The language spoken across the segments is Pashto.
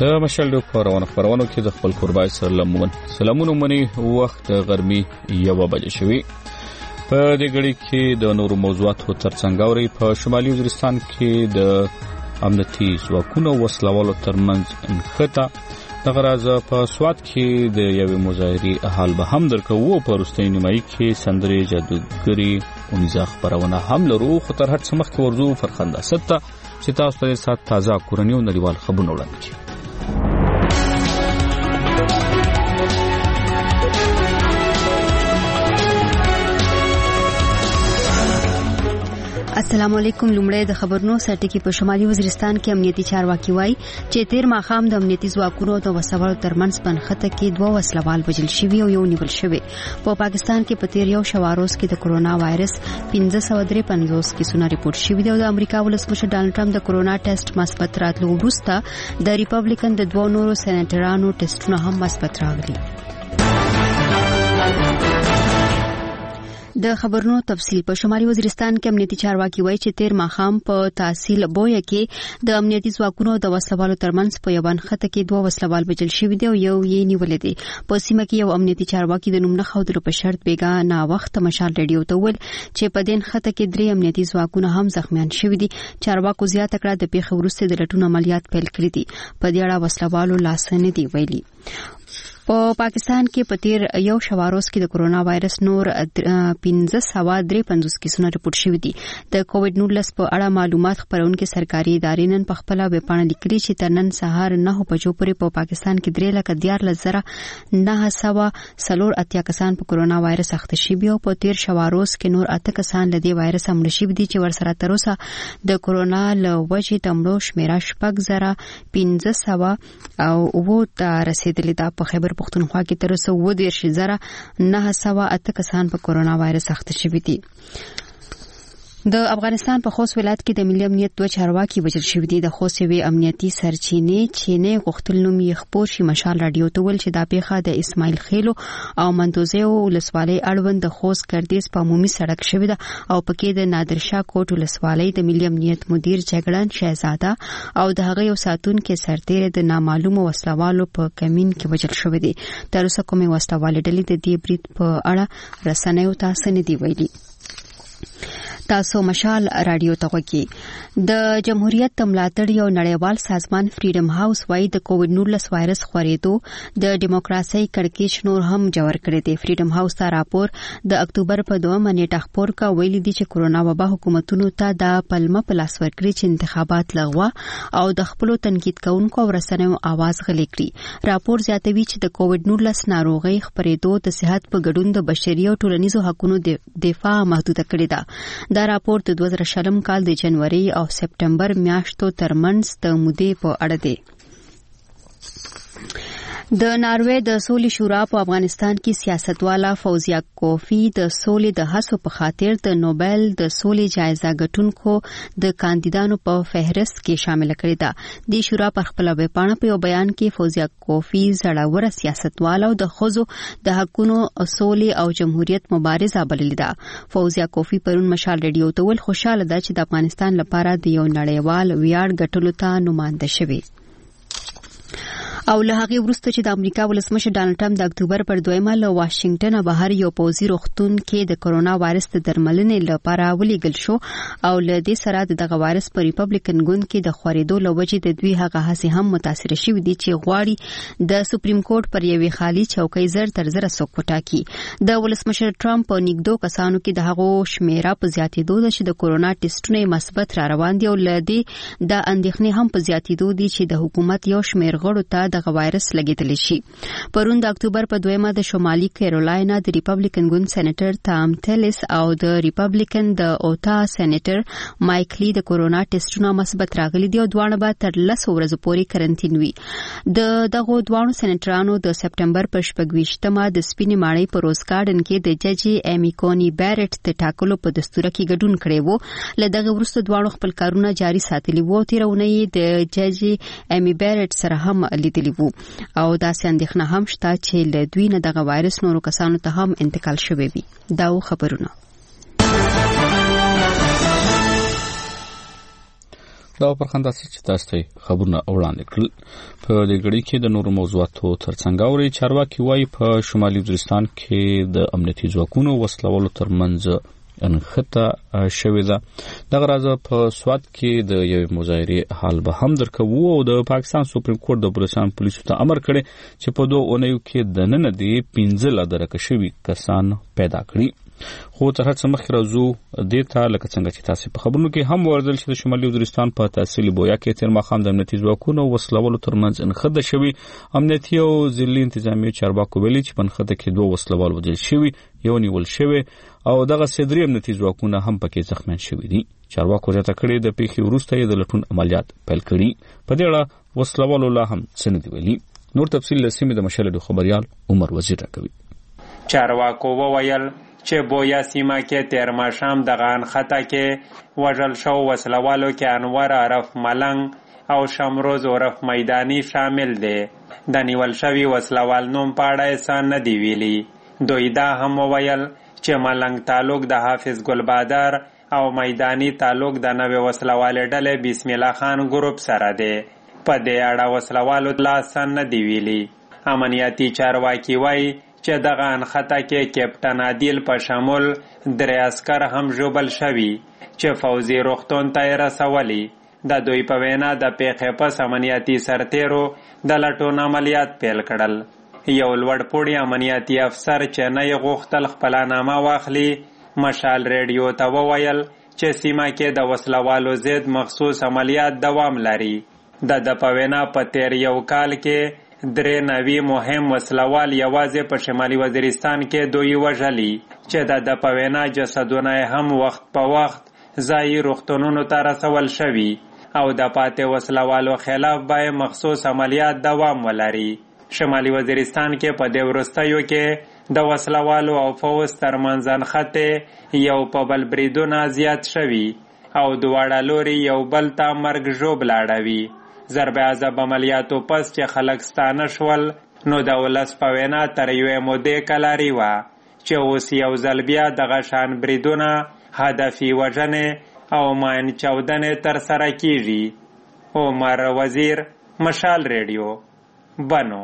د مشال د خبرونو کې د خپل قربای سره سلامونه مني وخت غرمي 1 بجې شوي په دې غړي کې د نورو موضوعاتو ترڅنګ اوري په شمالي وزیرستان کې د امنیتي ځواکونو وسلوالو ترمنځ انختا د غراز په سواد کې د یوې مظاهرې حال به هم درکو په روستي نیمایي کې سندري جادوګری اونځه خبرونه هم لرو خو تر هر څه مخکې ورزو فرخنده ستا چې تاسو ته سات تازه کورنۍ او نړیوال خبرونه وړاندې کړي. السلام علیکم. لومړی د خبرونو سرټکی په شمالي وزیرستان کې امنیتي چارواکي وایي چې تیر ماخام د امنیتي ځواکونو د وسوالو ترمنځ پنخته کې 2 وسلوال وژل شوي او یو نیول شوی. په پاکستان کې په تیر یو شواروز کې د کرونا وایرس 1553 کیسونه ریپورت شوي دي او د امریکا ولسمشر ډانلډ ټرمپ د کرونا ټیسټ مثبت راتلو وروسته د ریپبلیکن د 2 نورو سېنیټرانو ټیسټونه هم مثبت راغلي. د خبرونو تفصیل په شمالي وزیرستان کې امنیتي چارواکي وایي چې تیر ماخام په تحصیل بویا کې د امنیتي ځواکونو د وسلوالو ترمنځ په یو بنخته کې 2 وسلوال وژل شوي دي او یو یې نیول دي. په سیمه کې یو امنیتي چارواکي د نوم نه خودلو په شرط بیګا نا وخت مشال ریډیو ته ویل چې په دین خطه کې 3 امنیتي ځواکونه هم زخمیان شوي دي. چارواکو زیاته کړه د پیښې وروسته د لټون عملیات پیل کړي دي. په دې اړه وسلوالو لاس نه دی ویلي. په پاکستان کې په تیر یو شواروز کې د کرونا وایرس نور 1553 کیسونه ریپورت شوي دي. د کووډ 19 په اړه معلومات خبرونکو سرکاري ادارې نن په خپل ویب پاڼه لیکلي چې تر نن سهار 9 بجو پورې په پاکستان کې 3,14,980 کسان په کرونا وایرس اخته شوي او په تیر شواروز کې نور 8 کسان له دې وایرس مړ شوي دي چې ورسره تر اوسه د کرونا له وجې د مړو شمیره 6,1500 او وو ته رسیدلې ده. په خیبر پختونخوا کې تر اوسه 908 کسان په کرونا وایرس اخته شوي دي. د افغانستان په خوست ولایت کې د ملي امنیت 2 چارواکي وژل شوي دي. د خوست وی امنیتي سرچینې چینه غختل نوم یې خبر شي مشال رادیو ته ول چې دا پیښه د اسماعیل خیلو او منتوزه ولسوالۍ اړوند د خوست کردیز په عمومي سړک شوی ده او پکې د نادرشاه کوټ ولسوالۍ د ملي امنیت مدیر جګړن شهزاده او د هغه یو ساتونکو سرتیر د نامعلومه وسلوالو په کمین کې وژل شوی دي. تر اوسه کومه وسلوالې ډلې د دې برید په اړه رسنیو ته څه نه دی ویلي. تاسو مشال رادیو ته وګورئ. د جمهوریت ملاتړ یو نړیوال سازمان فریډم هاوس وايي د کووډ 19 وایرس خورېدو د دیموکراسي کړکېچ نور هم جوړ کړی دی. فریډم هاوس تا راپور د اکتوبر په 2 نیټه خبر کا ویلي دي چې کرونا وبا حکومتونو ته د پلمه پلاس ورکړي چې انتخابات لغوه او د خپل تنقید کوونکو ورسنیو आवाज غلي کړي. راپور زیاتوي چې د کووډ 19 ناروغي خبرېدو د صحت په ګډون د بشري او ټولنیزو حقوقو دفاع محدود کړی ده. دا راپور د 2020 کال د جنوري او سپټمبر میاشتو ترمنځ د مودې په اړه دی. د ناروې د سولې شورا په افغانستان کې سیاستواله فوزیه کوفی د سولې د هڅو په خاطر د نوبل د سولې جایزه ګټونکو د کاندیدانو په فهرست کې شامل کړی ده. د شورا پر خپل ویب پاڼه په یو بیان کې فوزیه کوفی زړور سیاستواله او د خزو د حقونو سولې او جمهوریت مبارزه بللې ده. فوزیه کوفی پرون مشال ریډیو ته ول خوشاله ده چې د افغانستان لپاره د یو نړیوال ویاړ ګټلو ته نماینده شوی. او له هغه وروسته چې د امریکا ولسمشر ډانلډ ټرمپ د اکتوبر پر 2 له واشنگټن بهر یو پوزي روغتون کې د کرونا وایرس د درملنې لپاره ولېږل شو او له دې سره د وایرس په ریپبلیکن ګوند کې د خورېدو لوجې د دوی هغه هڅې هم متاثر شوې دي چې غواړي د سپریم کورټ پر یوې خالي چوکۍ زر تر زر څوک وټاکي. د ولسمشر ټرمپ په نګدو کسانو کې د هغو شمیره په زیاتېدو ده چې د کرونا ټیسټونه مثبت را روان دي او له دې د اندېښنې هم په زیاتېدو دي چې د حکومت یو شمیر غړو ته د وایرس لګیدل شي. پرون د اکتوبر په 2 د شمالي کیرولاینا د ریپبلیکن ګوند سېنیټر تام ټیلس او د ریپبلیکن د اوتا سېنیټر مایکلی د کرونا ټیسټونه مثبت راغلي دي او دواړه به تر 10 ورځې پورې کرنټین وي. دغه دوه سېنیټرانو د سپټمبر په 28مه د سپینې ماڼۍ په روز ګارډن کې د جج ایمی کونی بیرټ د ټاکلو په دستور کې ګډون کړی وو. له دغه وروسته دواړو خپل کارونه جاري ساتلي وو. تیرونه د جج ایمی بیرټ سره هم لیدلی وو او داسې اندېښنه هم شته چې له دوی نه دغه وایرس نورو کسانو ته هم انتقال شوی وي. دا خبرونه دا پرخنده چې تاسو ته خبرونه وړاندې کړل. په دې غړي کې د نورو موضوعاتو ترڅنګ اوري چارواکي وايي په شمالي وزیرستان کې د امنیتي ځواکونو وسلوالو ترمنځ انخته شوې ده. دغه راز په سوات کې د یوې مظاهرې حال به هم درکوو او د پاکستان سپریم کورټ د بلوچستان پولیسو ته امر کړی چې په 2 اونیو کې د نن دی 15 درکه شوي کسان پیدا کړي. خو تر هڅه مخکې راځو دیتا لکه څنګه چې تاسو په خبرونو کې هم ورزل چې د شمالي وزیرستان په تحصیلي بویا کې تیر مخام د امنیتي ځواکونو وسلوالو ترمنځ انخته شوي. امنیتي او ځلي انتظامی چارواکو ویلي چې په انخته کې 2 وسلوال وژل شوي، یو نیول شوی او دغه سیدري امنیتي ځواکونه هم پکې زخمیان شوي دي. چارواکو زیاته کړي د پیښې وروسته یې د لټون عملیات پیل کړي. په دې اړه وسلوالو لا هم څه نه دي ویلي. نور تفصیل له سیمې د مشهد خبريال عمر وزیر راکوي. چارواکو وویل چې بویا سیمه کې تیر ماښام دغه انخته کې وژل شو وسلوالو کې انور عرف ملنګ او شمروز عرف میدانی شامل دي. د نیول شوي وسلوال نوم په اړه یې نه دی ویلي. دوی دا هم وویل چې ملنګ تعلق د حافظ ګلبادر او میدانی تعلق د نوې وسلوالې ډلې بسم الله خان ګروپ سره دی. په دې اړه وسلوالو لاس نه دی ویلي. امنیتي چارواکي وایي چې دغه انخته کې کیپټن عادل په شمول 3 عسکر هم ژوبل شوي چې فوزي روغتون ته یې رسولي. د دوی په وینا د پیښې پس امنیتي سرتیرو د لټون عملیات پیل کړل. یو لوړپوړي امنیتي افسر چې نه یې غوښتل خپله نامه واخلي مشال ریډیو ته وویل چې سیمه کې د وسلوالو ضد مخصوص عملیات دوام لري. د په وینا په تیر یو کال کې 3 نوي مهم وسلوال یوازې په شمالي وزیرستان کې دوی وژلي چې د په وینا جسدونه هم وخت په وخت ځایي روغتونونو ته رسول شوي او د پاتې وسلوالو خلاف باید مخصوص عملیات دوام ولري. شمالي وزیرستان کې په دې وروستیو کې د وسلوالو او فوز ترمنځ انخته یو په بل بریدونه زیات شوي او دواړه لوري یو بل ته مرګ ژوبل اړوي. ضرب عذاب عملیاتو پس چې خلک ستانه شول نو د ولس په وینا تر یوې مودې کلاري وه چې اوس یو ځل بیا دغه شان بریدونه هدفي وژنې او ماین چاودنې ترسره کیږي. عمر وزیر، مشال ریډیو، بنو.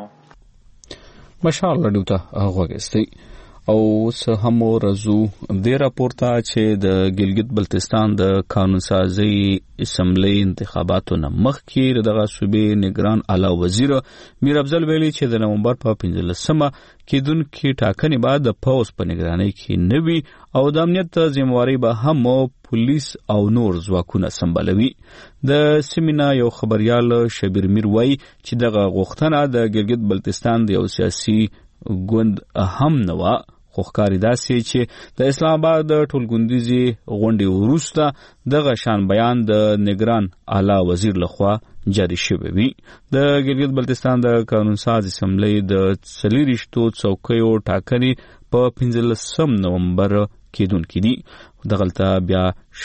مشال ریډیو ته غوږ او هم رزو د راپورته چې د ګلګت بلتستان د قانون سازي اسمبلی انتخاباتو نه مخکې دغه صوبې نگران اعلی وزیر میر افضل ویلي چې د نومبر په 15مه کېدونکې ټاکنې بعد د پوز په نگرانۍ کې نوي او د امنیت ذمہواری به هم پولیس او نور ځواکونه سمبالوي. د سیمینا یو خبريال شبیر میر وایي چې دغه غوښتنه د ګلګت بلتستان د یو سیاسي ګوند هم نه وه خو ښکاري داسې چې د اسلام آباد د ټولګوندیزي غونډې وروسته دغه شان بیان د نگران اعلی وزیر لخوا جاری شوی وي. د ګلګت بلتستان د قانون ساز اسمبلی د 24 څوکیو ټاکنې په 15 نومبر کېدونکې دي. دغلته بیا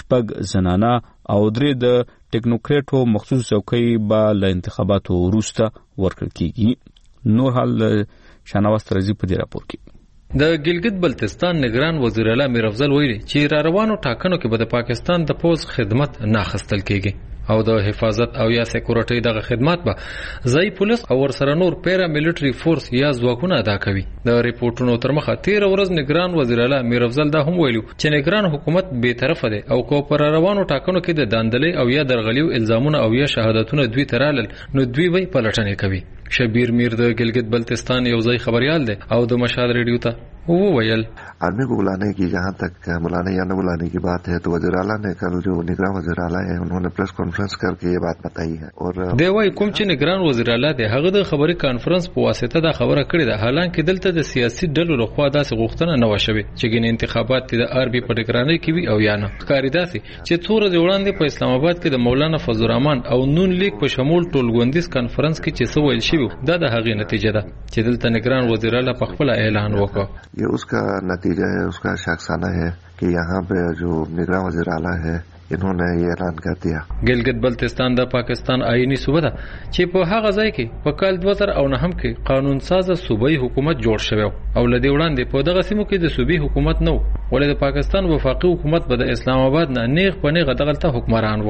6 زنانه او 3 د ټیکنوکریټو مخصوص څوکۍ به له انتخاباتو وروسته ورکړل کېږي. نور حال شانواز ترزی په دې راپور کې. د ګلګت بلتستان نگران وزیر اعلی میر افضل ویلي چې را روانو ټاکنو کې به د پاکستان د پوز خدمت نه اخیستل کېږي او د حفاظت او یا سکیورټي دغه خدمات به ځای پولیس او ورسره نور پیرا ملټری فورس یا ځواکونه ادا کوي. د ریپورتونو تر مخه 13 ورځ نگران وزیر اعلی میر افضل دا هم ویلو چې نگران حکومت به طرفه ده او کو پر روانو ټاکنو کې د داندلې او یا درغلیو الزامونه او یا شهادتونه دوی ترالل نو دوی به پلټنې کوي. شبیر میر د ګلګت بلتستان یو ځای خبريال دی او د مشال ریډیو ته وہ ویل आदमी को बुलाने की जहाँ तक बुलाने या न बुलाने की बात है तो वज़ीर आला ने कल जो निगरान वज़ीर आला है उन्होंने प्रेस कॉन्फ्रेंस करके ये बात बताई है और دیوای کوم چې نگران وزیر اعلی دی هغه د خبري کانفرنس په واسطه دا خبره کړې ده حالانکه دلته د سیاسي ډلو لخوا داسې غوښتنه نه وشوي چې ګین انتخابات د آر بي په نگرانۍ کې وي او یا نه. ښکاري داسې چې څوره د وړاندې په اسلام آباد کې د مولانا فضل الرحمن او نون لیگ په شمول ټولګوندیز کانفرنس کې چې څه ویل شوی دا د هغې نتیجه ده چې دلته نگران وزیر اعلی په خپل اعلان وکړ. ये उसका नतीजा है, उसका शाखसाना है कि यहाँ पे जो निगरान वज़ीर आला है इन्होंने ये ऐलान कर दिया. ګلګت بلتستان د پاکستان آئینی صوبه ده چې په هغه ځای کې په کال 2009 کې قانون ساز صوبایي حکومت جوړ شوی او لدی وړاندې په دغه سیمو کې د صوبایي حکومت نو ولې د پاکستان وفاقي حکومت به د اسلام آباد نه نیغ په نیغه دغلته حکمران وو.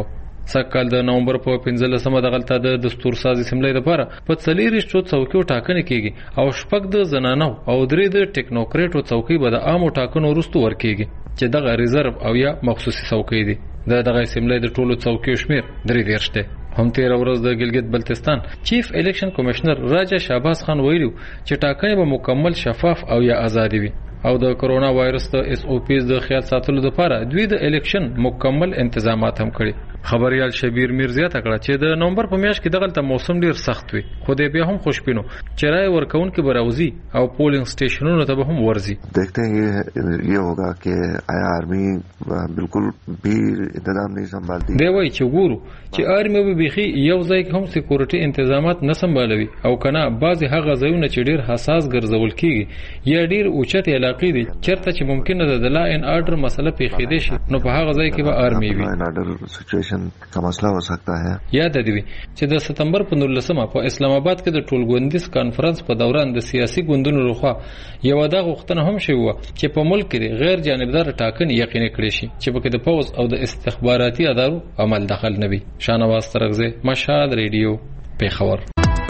سکهال د نومبر په 15مه دغلطه د دستور سازي سملې لپاره په 4 څوکیو ټاکنه کیږي او شپږ د زنانو او 3 د ټیکنوکریټو څوکۍ به د عامو ټاکنو وروسته ورکیږي چې دغه ریزرو او یا مخصوصي څوکۍ دي. دغه سملې د ټولو څوکیو شمیر 3 دی. هم تیر ورځ د ګلګت بلتستان چیف الیکشن کمشنر راجا شهباز خان ویلو چې ټاکنې به مکمل شفاف او یا آزادي وي او د کرونا وایرس د اس او پیز د خیال ساتلو لپاره دوی د الیکشن مکمل انتظامات هم کړي. خبريال شبیر میر زیاته کړه چې د نومبر په میاشت کې دغلته موسم ډیر سخت وي خو دې بیا هم خوشبینو چې رای ورکون کې براوزي او پولینګ سټیشنونو ته به هم ورزي. دیکھتے ہیں یہ ہوگا کہ آیا آرمی بالکل بھی انتظام نہیں سنبھالتی. دی وایي چې ګورو چې آرمی به بيخي یو ځای کې هم سکیورټي انتظامات نه سنبالوي او کنه بعضی هغه ځایونه چې ډیر حساس ګرځول کیږي یا ډیر اوچت علاقې دي چرته چې ممکنه ده د لا ان آرډر مسله پیښیدې شي نو په هغه ځای کې به آرمی وي کا مسئلہ ہو سکتا ہے. یاد دی چې د ستمبر په 19مه په اسلام آباد کې د ټولګوندیز کانفرنس په دوران د سیاسي ګوندونو لخوا یو دا غوښتنه هم شوی و چې په ملک کې غیر جانبدار ټاکنې یقیني کړي شي چې پکې د پوز او د استخباراتي ادارو عمل دخل نه وي. شانواز ترغزه، مشال ریډیو، پیښور.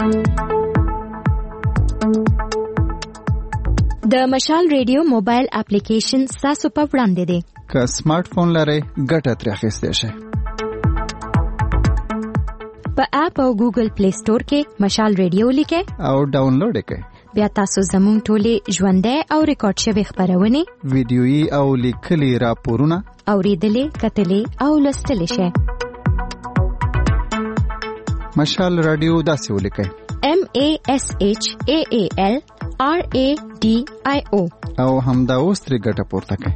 د مشال ریډیو موبایل اپلیکیشن تاسو په وړاندې دی. که سمارټ فون لرئ ګټه ترې اخیستی شئ. په اپ او ګوګل پلی سٹور کې مشال ریډیو لیکئ او ډاونلوډ کړئ. بیا تاسو زموږ ټولې ژوندۍ او ریکارډ شوې خبرونه ویډیويي او لیکلي راپورونه اوریدلې کتلې او لوستلې شئ. مشال رادیو داسې ولیکئ MASHAALRADIO او همدا اوس ترې ګټه پورته کړئ.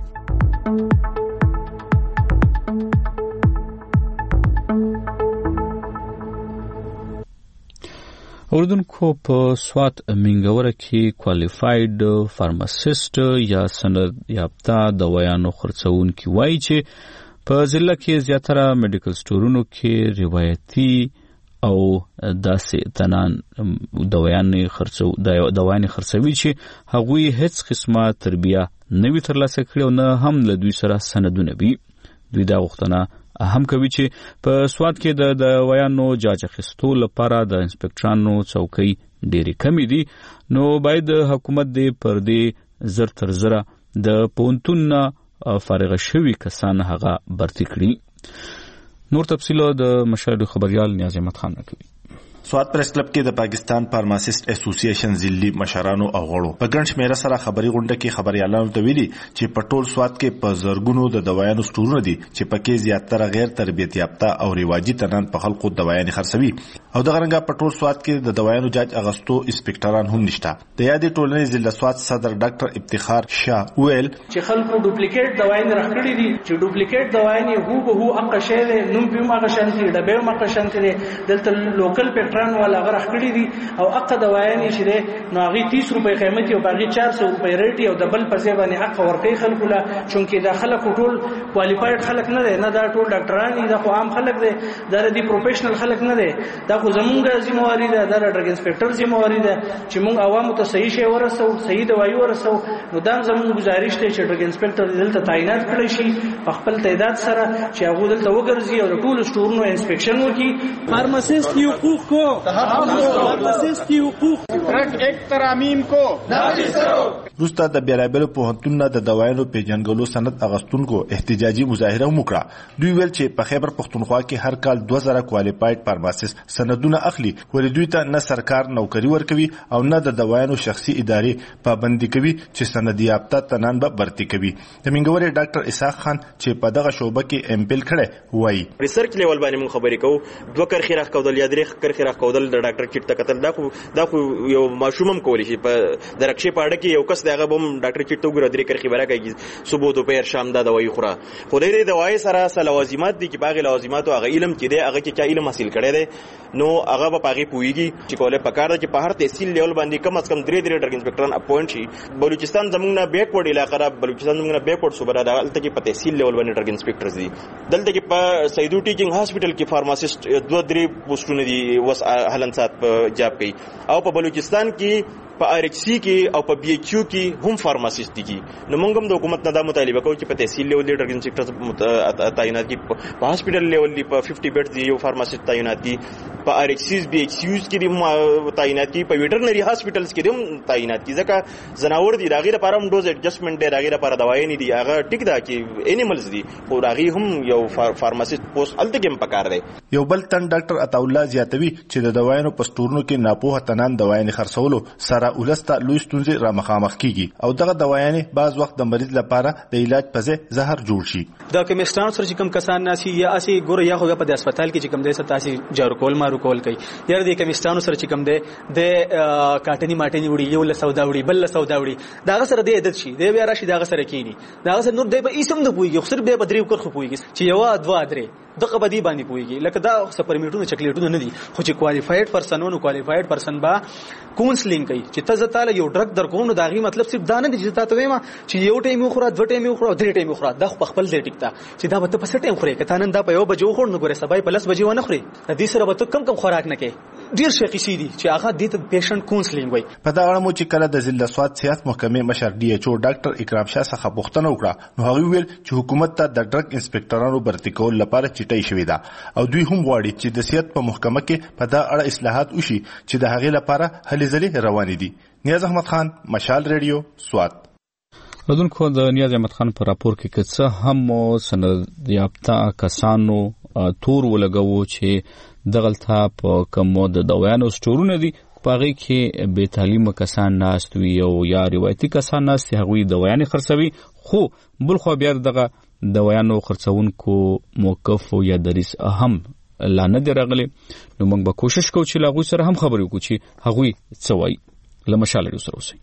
اوردونکو په سوات منګوره کې کوالیفاید فارماسیست یا سند یافته دوايانو خرڅونکي وایي چې په ضلع کې زیاتره میډیکل سٹورونو کې روایتي او داسې تنان دوايانې خرڅوي چې هغوی هیڅ قسمه تربیه نه وي ترلاسه کړې او نه هم له دوی سره سندونه وي. دوی دا غوښتنه هم کوي چې په سوات کې د دوايانو جاج اخیستو لپاره د انسپکټرانو څوکۍ ډېرې کمې دي نو باید حکومت دې پر دې زر تر زره د پوهنتون فارغ شوي کسان هغه برتي کړي. نور تفصیل د مشاهد خبريال نیاز احمد خان کوي. سوات پریس کلب کې د پاکستان فارماسیست اسوسییشن ضلعي مشرانو او غړو په ګڼ شمېره سره خبري غونډه کې خبريالانو ته ویلي چې په ټول سوات کې په زرګونو د دوايانو سټورونه دي چې پکې زیاتره غیر تربیت یافته او رواجي تنان په خلکو دوايانې خرڅوي او د غرنګا په ټول سوات کې د دوايانو جاج اغستو انسپکټران هم نشته. د یادې ټولنې ضلع سوات صدر ډاکټر افتخار شاه ویل چې خلکو ډوپلیکیټ دوايانې راکړي دي چې ډوپلیکیټ دوايانې هو هغه شی دی نوم په هغه شانتي ډبه هغه شانتي دلته لوکل پټران ولا غره کړی دي او اقا دوايانې چې ده نو هغه 30 روپے قیمتي او باقي 400 روپے ریټ او د بل په ځای باندې حق ورکړي خلکو لا چونکه دا خلک ټول کوالیفاید خلک نه دي نه دا ټول ډاکټران دي دا خو عام خلک دي دا د پروفیشنل خلک نه دي دا خو زمونږه ذمہواری ده دا ډرګ انسپکټر ذمہواری ده چې موږ عوامو ته صحیح شی ورسو صحیح دوايي ورسو نو دا زموږ گزارش ته چې ډرګ انسپکټر دلته تعینات کړی شي په خپل تعداد سره چې هغه دلته وګرځي او ټول سټورونو انسپیکشن وکړي. فارماسیست حقوق کو فارماسیست حقوق ایک ترامیم کو نافذ کرو. روستا د بیرابل پوهنتون د دوايانو پیژنګلو سند اغستونکو احتجاجي مظاهره وکړه. دوی ویل چې په خیبر پختونخوا کې هر کال 2000 کوالیفاید فارماسیست سندونه اخلي ولې دوی ته نه سرکار نوکری ورکوي او نه د دوايانو شخصي ادارې پابندي کوي چې سند یافته تنان به برتي کوي. د منګوري ډاکټر اسحاق خان چې په دغه شوبه کې امپل کړي وایي ریسرچ لیول باندې مون خبرې کوو دوه کرخي راخ کول یا درې کرخي راخ کول د ډاکټر چټ تکتل دا خو یو ماشومم کولی شي په درکشي پاړه کې یو کس دغه بم ډاکټر چټ وګړه درې کرخي ورکړي صبح دوپهر شام دا دوايي خوره خو دې دوايي سره لوازمات دي چې باغ لوازمات او هغه علم چې دی هغه کې علم حاصل کړي دي نو هغه په پاغي پويږي چې کوله پکار ده چې په هر تحصیل لیول باندې کم از کم 3 ډرګ انسپکټران اپوینټ شي. بلوچستان زمونږ نه بیکورډ علاقه را بلوچستان زمونږ نه بیکورډ صوبه ده دلته کې په تحصیل لیول باندې ډرګ انسپکټرز دي. دلته کې په سیدو ټیچینګ هاسپټل کې فارماسیست 2-3 پوسټونه دي وس هلن سات په جاب کوي او په بلوچستان کې په آر ایچ سی کې او په بي ایچ یو کې هم فارماسیست دي. نو موږ هم د حکومت نه دا مطالبه کوو چې په تحصیل لیول ډرګ انسپکټر تعینات دي، په هاسپټل لیول دی په 50 بیډز دی یو فارماسیست تعینات دي، په آر ایچ سیز بي ایچ یوز کې دي تعینات دي، په ویټرنری هاسپټلز کې هم تعینات دي. ځکه زناور دي راغی لپاره هم ډوز اډجسټمنټ دی، راغی لپاره دوايي نه دي، هغه ټیک ده چې انیملز دي خو راغی هم یو فارماسیست پوسټ الته کې پکار دی. یو بل تن ډاکټر عطا الله زیاتوي چې د دوايانو په سټورونو کې ناپوهه تنان دوايانې خرڅولو سره ولسته لوی ستونزې را مخامخ کیږي او دغه دوايانې بعض وخت د مریض لپاره د علاج په ځای زهر جوړ شي. دا کیمستان سره چې کوم کسان ناسي یا اسی ګوره یا خو په هسپتال کې چې کوم دي ستاسي جارو کول مارو کول کوي یا د کیمستانو سره چې کوم دي د کاټنی ماټنی وړي یو له سودا وړي بل له سودا وړي دا سره د عادت شي دی بیا راشي دا سره کینی دا سره نور دی په اسم نه پويږي خو سر به بدریو کړ خو پويږي چې یو ادوا درې دغه بدی باندې پويږي لکه دا سپرمیټونو چاکلیټونو نه دي خو چې کوالیفاید پرسنونو کوالیفاید پرسن با کونسلینګ کوي چې ته زتاله یو ډرګ درکوم نو دا غي مطلب صرف دا نه دي چې تاسو وایم چې یو ټیم خورا دوه ټیم خورا درې ټیم خورا دا خپل دی ټیک تا چې دا به په ټیم خوري کته نن دا په یو بجو خور نو ګوره سبای پلس بجو نه خوري د دې سره به کم خوراک نه کوي ډیر شي قصې دي چې هغه د پیشنټ کونسلینګ وای. په دا اړه مو چې کله د ضلع سواد صحت محکمې مشر ډي ایچ او ډاکټر اکرام شاه څخه پوښتنه وکړه نو هغه ویل چې حکومت ته د ډرګ انسپکټرانو برتي کول لپاره چټي شوې ده او دوی هم غواړي چې د صحت په محکمه کې په دا اړه اصلاحات وشي چې د هغې لپاره هلې ځلې روانې دي. نیاز احمد خان، مشال ریډیو، سواد. ودونکو د نیاز احمد خان په راپور کې څه هم سند یافته کسانو تور ولګو چې دغلته په کوم د دوايانو سټورونه دي پاغي کې به تعلیم کسان ناست وي او یا روایتي کسان ناست هغوی دوايانې خرڅوي خو بل خو بیا دغه دوايانو خرڅونکو موقف یا دریس اهم لانه دی راغلي. نو موږ به کوشش کوو چې لاغوی سره هم خبرې وکړو چې هغوی څه وایي. لمشال سره اوسئ.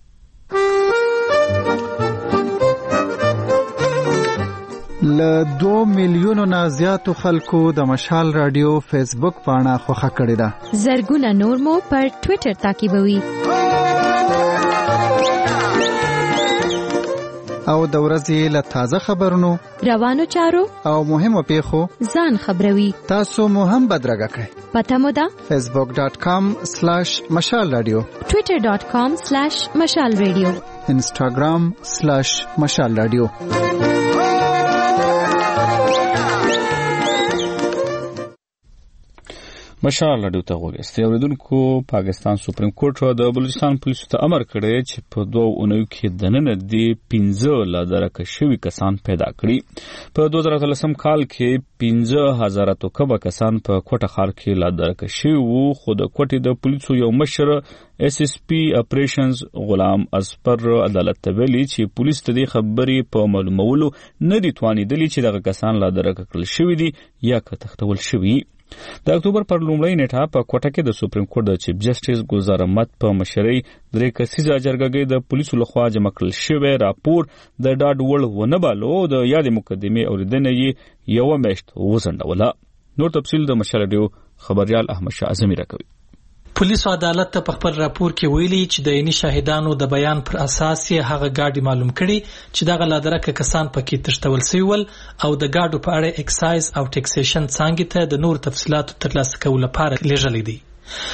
ل 2 میلیونو نه زیاتو خلکو د مشال رادیو فیسبوک پاڼه خوښه کړې ده. زرګونه نور مو پر ټوئیټر تعقیبوي. او د ورځې له تازه خبرونو، روانو چارو او مهمو پیښو ځان خبروي. تاسو مو هم بدرګه کړئ. پته مو ده facebook.com/مشال رادیو، twitter.com/مشال رادیو، instagram/مشال رادیو. مشال رادیو ته وګورئ. اوریدونکو پاکستان سپریم کورټ د بلوچستان پولیسو ته امر کړی چې په 2 اونیو کې دننه د 15 لا درکه شوي کسان پیدا کړي. په 2013 کال کې 15000 توکبه کسان په کوټه ښار کې لا درکه شوي وو خو د کوټې د پولیسو یو مشر SSP اپریشنز غلام اصفر عدالت ته ویلي چې پولیس ته د خبرې په معلومولو نه دي توانیدلی چې دغه کسان لا درکه کړل شوي دي یا که تختول شوي. د اکتوبر پر لومړۍ نیټه په کوټه کې د سپریم کورټ د چیف جسټس ګلزار احمد په مشرۍ 3 کسیزه جرګه د پولیسو لخوا جمع کړل شوی راپور د ډاډ وړ ونه بالو. د یادې مقدمې اوریدنه یې یو میاشت وځنډوله. نور تفصیل د مشال رادیو خبريال احمد شاه اعظمي راکوي. پولیسو عدالت ته په خپل راپور کې ویلي چې د عیني شاهدانو د بیان پر اساس یې هغه گاډي معلوم کړي چې دغه لادرکه کسان پکې تشتول سوي ول او د گاډو په اړه اکسایز او ټیکسیشن څنګه ته د نور تفصيلاتو ترلاسه کول لپاره لیږلې دي.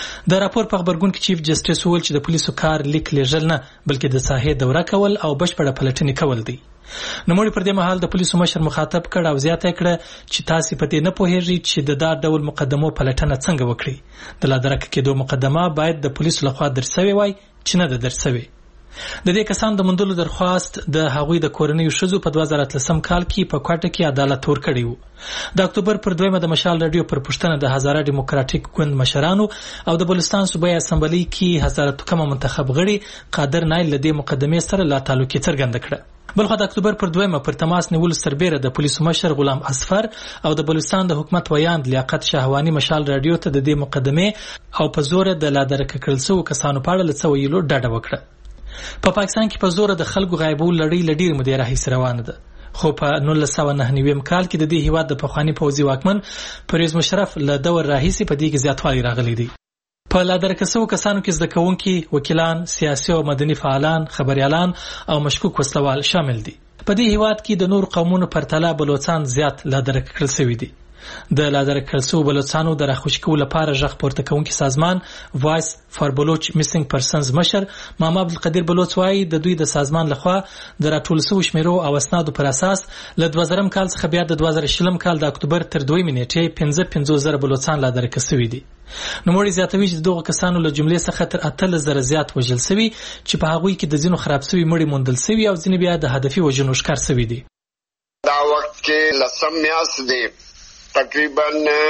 د راپور په خبرګون کې چیف جسټس ویل چې د پولیسو کار لیک لیږل نه بلکې د ساحې دوره کول او بشپړه پلټنې کول دي. نوموړي پر دې مهال د پولیسو مشر مخاطب کړ او زیاته کړه چې تاسو په دې نه پوهیږئ چې د دا ډول مقدمو پلټنه څنګه وکړي. د لادرکه کېدو مقدمه باید د پولیسو لخوا درسوي وای چې نه ده درسوي. د دې کسان د موندلو درخواست د هغوی د کورنیو شذو په 2013 کال کې په کوټه کې عدالت ورکړی وو. د اکتوبر پر 2 د مشال رادیو پر پښتنه د هزاره ډیموکراټیک ګوند مشرانو او د بلوچستان صوبایي اسمبلی کې هزاره توکم منتخب غړي قادر نایل له دې مقدمې سره لا تعلق څرګند کړ. بلخو د اکتوبر پر 2 پر تماس نیول سربېره د پولیسو مشر غلام اصفر او د بلوچستان د حکومت ویاند لیاقت شهوانی مشال رادیو ته د دې مقدمې او په زور د لادرکه کړل شو کسانو په اړه څه ویلو ډاډه وکړه. په پاکستان کې په زور د خلکو غایبول لړۍ لډیر مودې راهیسې روانه ده. خو په 1999 کال کې د دې هیواد د پخوانی پوځي واکمن پرویز مشرف له دور راهیسې په دې کې زیاتوالی راغلی دی. په لادرکسو کسانو کې زده کوونکي، وکیلان، سیاسي او مدني فعالان، خبريالان او مشکوک وسلوال شامل دي. په دې هیواد کې د نور قومونو پرتله بلوچستان زیات لادرکه کړل شوی دي. د لادرکه کړل شوو بلوچستانو د راخوشي کولو لپاره غږ پورته کوونکي سازمان وایس فار بلوچ میسنګ پرسنز مشر محمد عبدالقدیر بلوچ وايي د دوی د سازمان لخوا د راټول شوو شمیرو او اسنادو پر اساس له 2000 کال څخه بیا د 2020 کال د اکتوبر تر 2 نیټې 55,000 بلوچستان لادرکه شوي دي. نوموړي زیاتوي چې دغه کسانو له جملې څخه تر 18,000 زیات وژل شوي چې په هغوی کې د ځینو خراب شوي مړي موندل شوي او ځینې بیا د هدفي وژنو ښکار شوي دي. دا وخت کې لسم میاشت دی تقریبا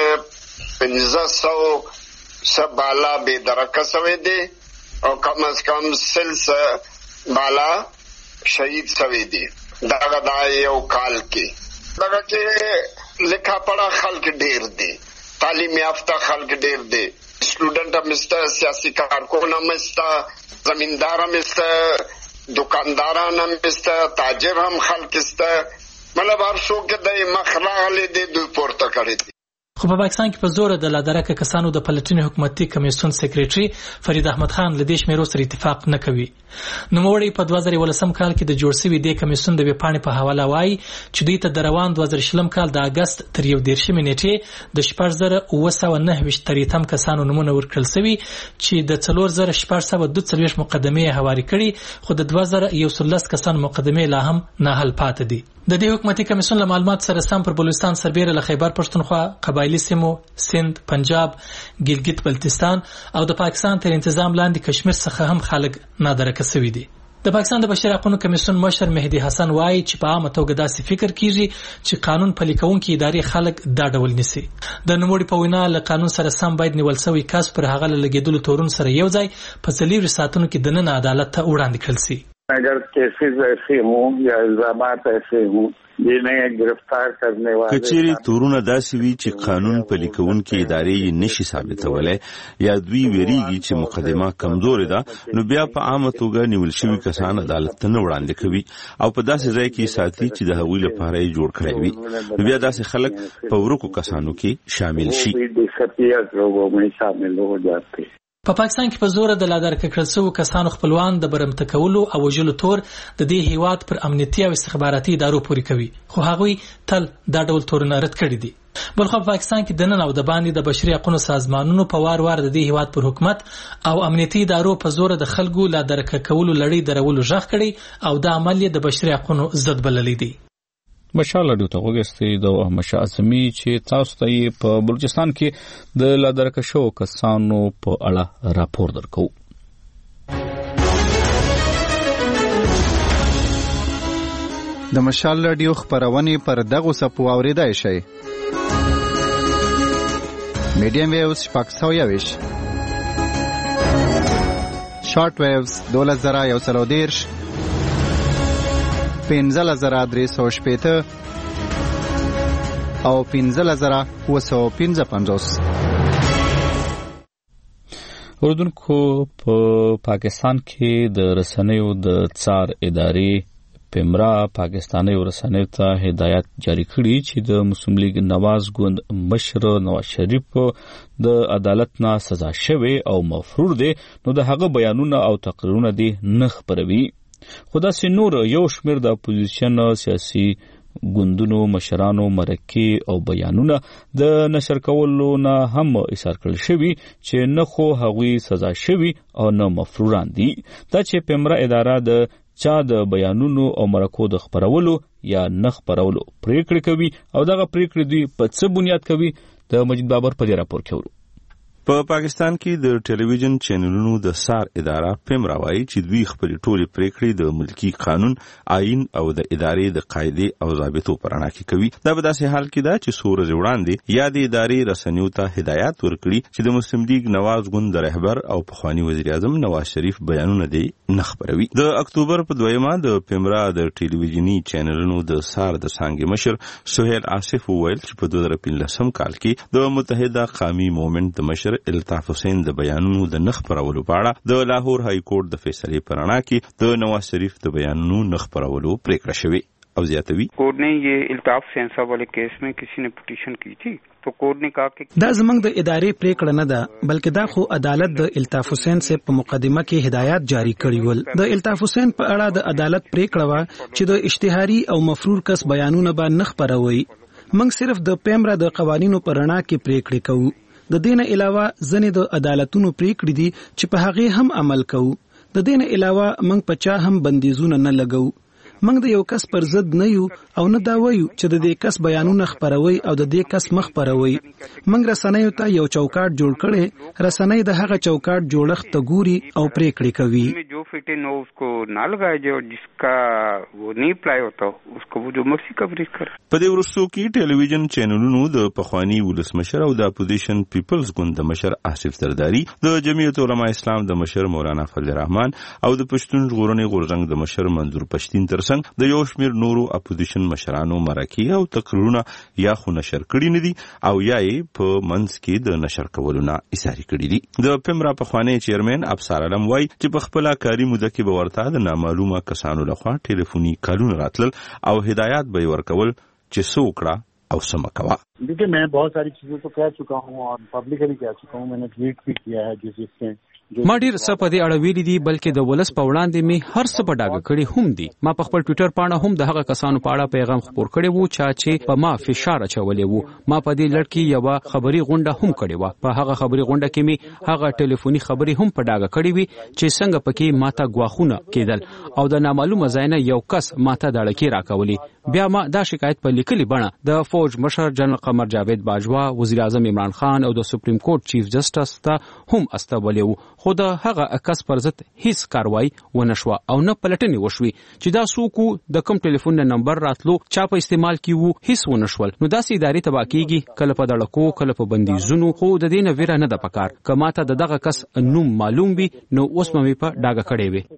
1500 بالا بے درکه شوی دی او کم از کم 100 بالا شهید شوی دی. دا یو کال کې دغه کې لیکا پڑھا خلک ډیر دی، تعلیم یافته خلک ډیر دی، سټوډنټ هم سته، سیاسي کارکون هم سته، زمیندار هم سته، دکانداران هم سته، تاجر هم خلک سته، مطلب هر څوک د مخ راغلی دی دوی پورته کړی دی. خو په پاکستان کې په زور د لادرکه کسانو د پلټنې حکومتي کمیسیون سکریټري فرید احمد خان له دې شمیرو سره اتفاق نه کوي. نوموړي په 2018 کال کې د جوړ شوي د کمیسیون د ویبپاڼې په حواله وایي چې دوی ته د روان 2020 کال د اگست تر 11 نیټې د 4999 تریتم کسانو نمونه ورکړل شوي چې د 4642 مقدمې هواري کړي، خو د 2011 کسانو مقدمې لا هم نه حل پاتې دي. د دې حکومتي کمیسیون له معلومات سره سم پر بلوچستان سربېره له خیبر پښتونخوا، قبایلی سیمو، سند، پنجاب، ګلګت بلتستان او د پاکستان تر تنظیم لاندې کشمیر څخه هم خلک نادرکه شوي دي. د پاکستان د بشري حقوقو کمیسیون مشر مهدي حسن وایي چې په عامه توګه داسې فکر کیږي چې قانون پلي کوونکي ادارې خلک دا ډول نیسي. د نوموړي په وینا له قانون سره سم باید نیول شوی کس پر هغه لګیدلو تورون سره یو ځای په 4 ساعتونو کې دننه عدالت ته وړاندې کړل شي. اگر کیسز ایسے ہوں یا الزامات ایسے ہوں جنہیں گرفتار کرنے والے کچېری تورونه داسې وي چې قانون پلي کوونکي ادارې یې نشي ثابتولی یا دوی ویریږي چې مقدمه کمزورې ده، نو بیا په عامه توګه نیول شوي کسان عدالت ته نه وړاندې کوي او په داسې ځای کې ساتي چې د هغوی لپاره یې جوړ کړی وي، نو بیا داسې خلک په ورکو کسانو کې شامل شي. په پاکستان کې په زور د لادرکه کړل شوو کسانو خپلوان د برمته کولو او وژلو تور د دې هیواد پر امنیتي او استخباراتي ادارو پورې کوي، خو هغوی تل دا ډول تورونه رد کړي دي. بلخو په پاکستان کې د نن او د باندې د بشري حقوقو سازمانونو په وار وار د دې هیواد پر حکومت او امنیتي ادارو په زور د خلکو لادرکه کولو لړۍ درولو غږ کړي او د عمل د بشري حقوقو ضد بللی دي. مشال ډیو ته وګورئ د احمد شاه اعظمي چې تاسو ته په بلوچستان کې د لادرکه شوو کسانو په اړه راپور درکو. د مشال رادیو خبرونه پر دغه سپو اوریدای شي. میډیم ویوز پاکستاویش، شارټ ویوز 2110 15,315 او 15,955. اردوونکو په پاکستان کې د رسنیو د څار ادارې پیمرا پاکستاني رسنیو ته هدایت جاری کړي چې د مسلم لیگ نواز ګوند مشر نواز شریف د عدالت نه سزا شوی او مفرور دی، نو د هغه بیانونه او تقریرونه دي نه خبروي. خدا سي نور یو شمیر د اپوزیشن سیاسي ګوندونو مشرانو مرکې او بیانونه د نشر کولو نه هم ایثار کړل شوی چې نه خو هغوی سزا شوی او نه مفروران دي. دا چې پیمرا اداره د چا د بیانونو او مرکو د خبرولو یا نه خبرولو پریکړه کوي او دغه پریکړه دوی په څه بنیاد کوي، د مجید بابر په دې راپور کې ورو. په پاکستان کې د ټلویزیون چینلونو د سار اداره پیمرا وايي چې دوی خپل ټولې پریکړې د ملکی قانون، آئین او د ادارې د قاعده او ضابطو پر اړه کې کوي. دا په داسې حال کې ده چې سور وړاندې یا د ادارې رسنیو ته هدایت ورکړي چې د مسلم لیگ نواز ګوند رهبر او پخوانی وزیر اعظم نواز شریف بیانونه دي نه خبروي. د اکتوبر په 2 د پیمرا د ټلویزیونی چینلونو د سار د څانګې مشر سہیل آصف وویل چې په 2015 کال کې د متحده قومي موومنت د مشر الطاف حسین د بیانونو د نخ پرولو په اړه د لاهور های کورټ د فیصلې پر اړه کې د نواز شریف د بیانونو نخ پرولو پریکړه شوې او زیاتوي. کورٹ نے یہ الطاف حسین صاحب والے کیس میں کسی نے پٹیشن کی تھی تو کورٹ نے کہا کہ دا زمنګ د ادارې پریکړه نه ده بلکې دا خو عدالت د الطاف حسین سے په مقدمه کې هدایت جاری کړی ول. د الطاف حسین په اړه د عدالت پریکړه وا چې د اشتهاري او مفرور کس بیانونه به نه خبروي. موږ صرف د پیمرا د قوانینو پر رڼا کې پریکړې کوو. د دې نه علاوه ځینې د عدالتونو پریکړې دي چې په هغې هم عمل کوو. د دې نه علاوه موږ په چا هم بندیزونه نه لګو. موږ د یو کس پر ضد نه یو او نه دا وایو چې د دې کس بیانونه خپروي او د دې کس مخ خپروي. موږ رسنیو ته یو چوکاټ جوړ کړي، رسنۍ د هغه چوکاټ جوړښت ته ګوري او پریکړې کوي. जो फिट इन हो उसको ना लगाए, जो जिसका वो नहीं अप्लाई होता उसको वो जो मर्जी कवरेज करे. په دې وروستو کې ټلویزیون چینلونو د پخوانی ولسمشر او د اپوزیشن پیپلز ګوند د مشر آصف زرداری، د جمعیت علماء اسلام د مشر مولانا فضل الرحمن او د پښتون ژغورنې غورځنګ د مشر منظور پښتین ترڅنګ د یو شمېر نورو اپوزیشن مشرانو مرکې او تقریرونه یا خو نشر کړي نه دي او یا یې په منځ کې د نشر کولو نه ایساري کړي دي. د پیمرا پخوانی چیرمن ابصار علم وایي چې په خپله کاري موده کې به ورته د نامعلومه کسانو لخوا ټلیفوني کالونه راتلل او هدایات به یې ورکول چې څه وکړه او څه مه کوه. देखिए मैं बहुत सारी चीजों तो कह चुका हूँ और पब्लिकली कह चुका हूँ, मैंने ट्वीट भी किया है जिससे ما ډیر څه په دې اړه ویلي دي، بلکې د ولس په وړاندې می هر څه په ډاګه کړي هم دي. ما په خپل ټوئیټر پاڼه هم د هغه کسانو په اړه پیغام خپور کړی وو چې په ما فشار اچولی وو. ما په دې لړ کې یو خبري غونډه هم کړې وه. په هغه خبري غونډه کې می هغه ټلیفوني خبري هم په ډاګه کړې وي چې څنګه پکې ماته غواخونه کېدل او د نامعلومه ځای نه یو کس ماته دړکې راکولي. بیا ما دا شکایت په لیکلي بڼه د فوج مشر جنرال قمر جاوید باجوا، وزیر اعظم عمران خان او د سپریم کورټ چیف جسټس ته هم استولی وو. خو د هغه کس پر ضد هیڅ کاروایی ونه شوه او نه پلټنې وشوي چې دا څوک د کوم ټلیفون نمبر راتلو چا په استعمال کې وو هیڅ ونه شول. نو داسې ادارې تباه کېږي، کله په دړکو کله په بندیزونو. خو د دې نه ویره نه ده پکار. که ماته د دغه کس نوم معلوم وي نو اوس مې په ډاګه کړی وي.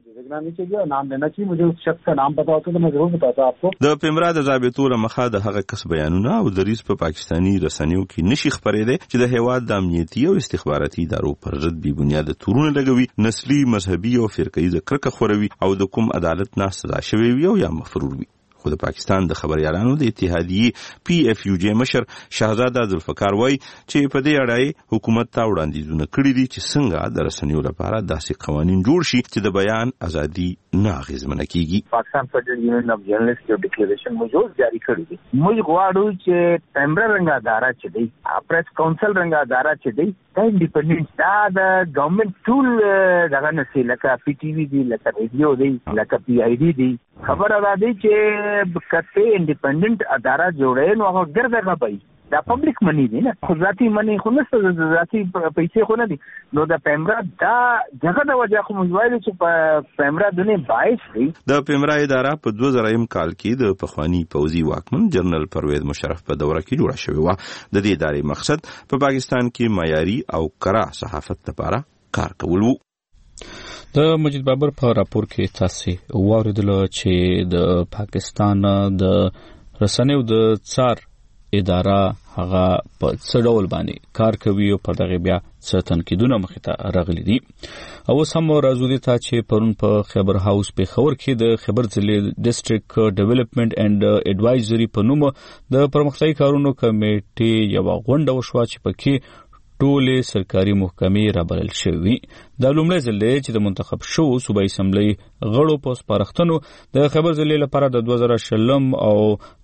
د پیمرا د ضابطو له مخه د هغه کس بیانونه او دریځ په پاکستاني رسنیو کې نشي خپرېدی چې د هیواد د امنیتي او استخباراتي ادارو پر ضد بې بنیاده تورونه لګوي، نسلي، مذهبي او فرقیزه کرکه خوروي او د کوم عدالت نه سزا شوی وي او یا مفرور وي. خو د پاکستان د خبريالانو د اتحادیې PFUJ مشر شهزاده ذوالفقار وایي چې په دې اړه حکومت ته وړاندیزونه کړي دي چې څنګه د رسنیو لپاره داسې قوانین جوړ شي چې د بیان ازادي نه اغېزمنه کیږي. پاکستان فیډرل یونین اف جرنالست یو ډیکلیریشن موږ جاری کړی دی. موږ غواړو چې پیمرا رنګ اداره چې دی، پریس کونسل رنګ اداره چې دی، دا انډیپندنت دا د ګورنمنت ټول دغه نسي لکه PTV دی، لکه ریډیو دی، لکه PID دی. خبر ادا دی چې کته انډیپندنت اداره جوړه نو هغه ګرځه غوي. دا پبلک منی دی نه، خو ذاتی منی خو نه ذاتی پیسې خو نه دي. نو د پیمرا دا دغه د وجه خو موږ وایو چې په پیمرا دنه باعث دی. د پیمرا اداره په 2000 کال کې د پخوانی پوځي واکمن جنرال پرویز مشرف په دوره کې جوړه شوې و. د دې ادارې مقصد په پاکستان کې معیاري او کره صحافت لپاره کار کول وو. د مجید بابر په راپور کې تاسو واوریدل چې د پاکستان د رسنیو د څار اداره هغه په څه ډول باندې کار کوي او په دغه بیا څه تنقیدونه مخې ته راغلي دي. او سم راځو دي ته چې پرون په خبر هاوس په خبر کې د خبر ضلع ډیسټریکټ ډیولپمنٹ اینڈ ایڈوایزری په نوم د پرمختیايي کارونو کمیټې یو غونډه وشوه چې پکې ټولې سرکاري محکمې رابلل شوې. دا لومړی ځل دی چې د منتخب شو صوبایي اسمبلی غړو په سپارښتنو د خبر ضلع لپاره د 2020 او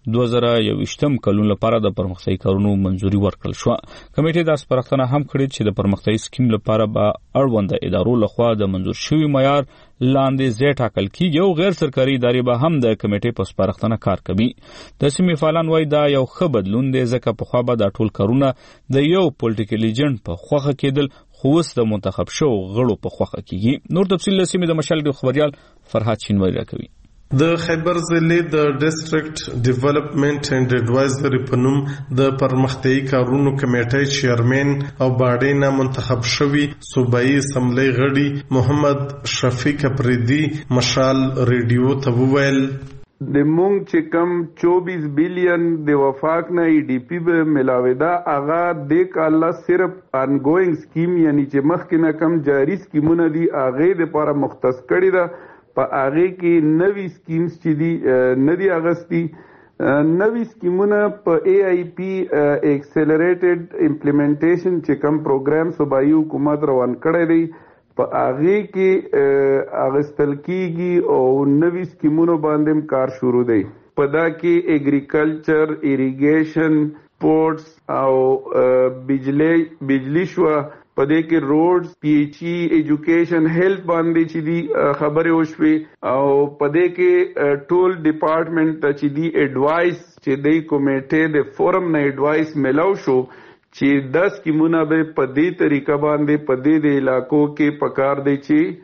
2021 کلونو لپاره د پرمختیايي کارونو منځوري ورکړل شو. کمیټې د سپارښتنه هم کړې چې د پرمختیايي سکیم لپاره به اړوند ادارو لخوا د منځور شوی معیار لاندې ځای ټاکل کیږي او غیر سرکاري ادارې به هم د کمیټې په سپارښتنه کار کوي. د سیمې فعالان وایي دا یو ښه بدلون دی ځکه پخوا به دا ټول کارونه د یو پولیټیکل ایجنټ په خوخه کېدل، خو اوس د منتخب شو غړو په خوخه کیږي. نور تفصیل له سیمې د مشال د خبريال فرهاد شینواری راکوي. د خیبر ضلع د ډیسټریکټ ډیولپمنٹ اینڈ ایڈوایزری په نوم د پرمختیايي کارونو کمیټې چیرمن او باډینا منتخب شوی صوبایي اسمبلی غړي محمد شفیق اپریدي مشال ریډیو ته وویل د مونږ چې کم 24 بلین د وفاق نه EDP به ملاویدا اغا د کاله صرف انګوینګ سکیم یعنی چې مخکې نه کم جاری سکیمونه دي اغه د لپاره مختص کړی دا په اغه کې نوی سکیمز چې دي ندي اغستی نوی سکیمونه په AIP ایکسلریټډ امپلیمنټیشن چې کم پروګرام صوبایي حکومت روان کړی دی په هغه کې اغستل کیږي او نوی سکیمونو باندې کار شروع دی. پدا کې اګریکلچر، ایریګیشن، پورټس او بجلی شو، پدې کې روډز، پی ایچ ای، ایجوکیشن، هیلث باندې چې دی خبره وشوي او پدې کې ټول ډپارټمنټ ته چې دی ایڈوایس چې دی کمیټه د فورم نه ایڈوایس ملو شو چې 10 سکیمونه به پدې طریقه باندې پدې د علاقو کې پکار دی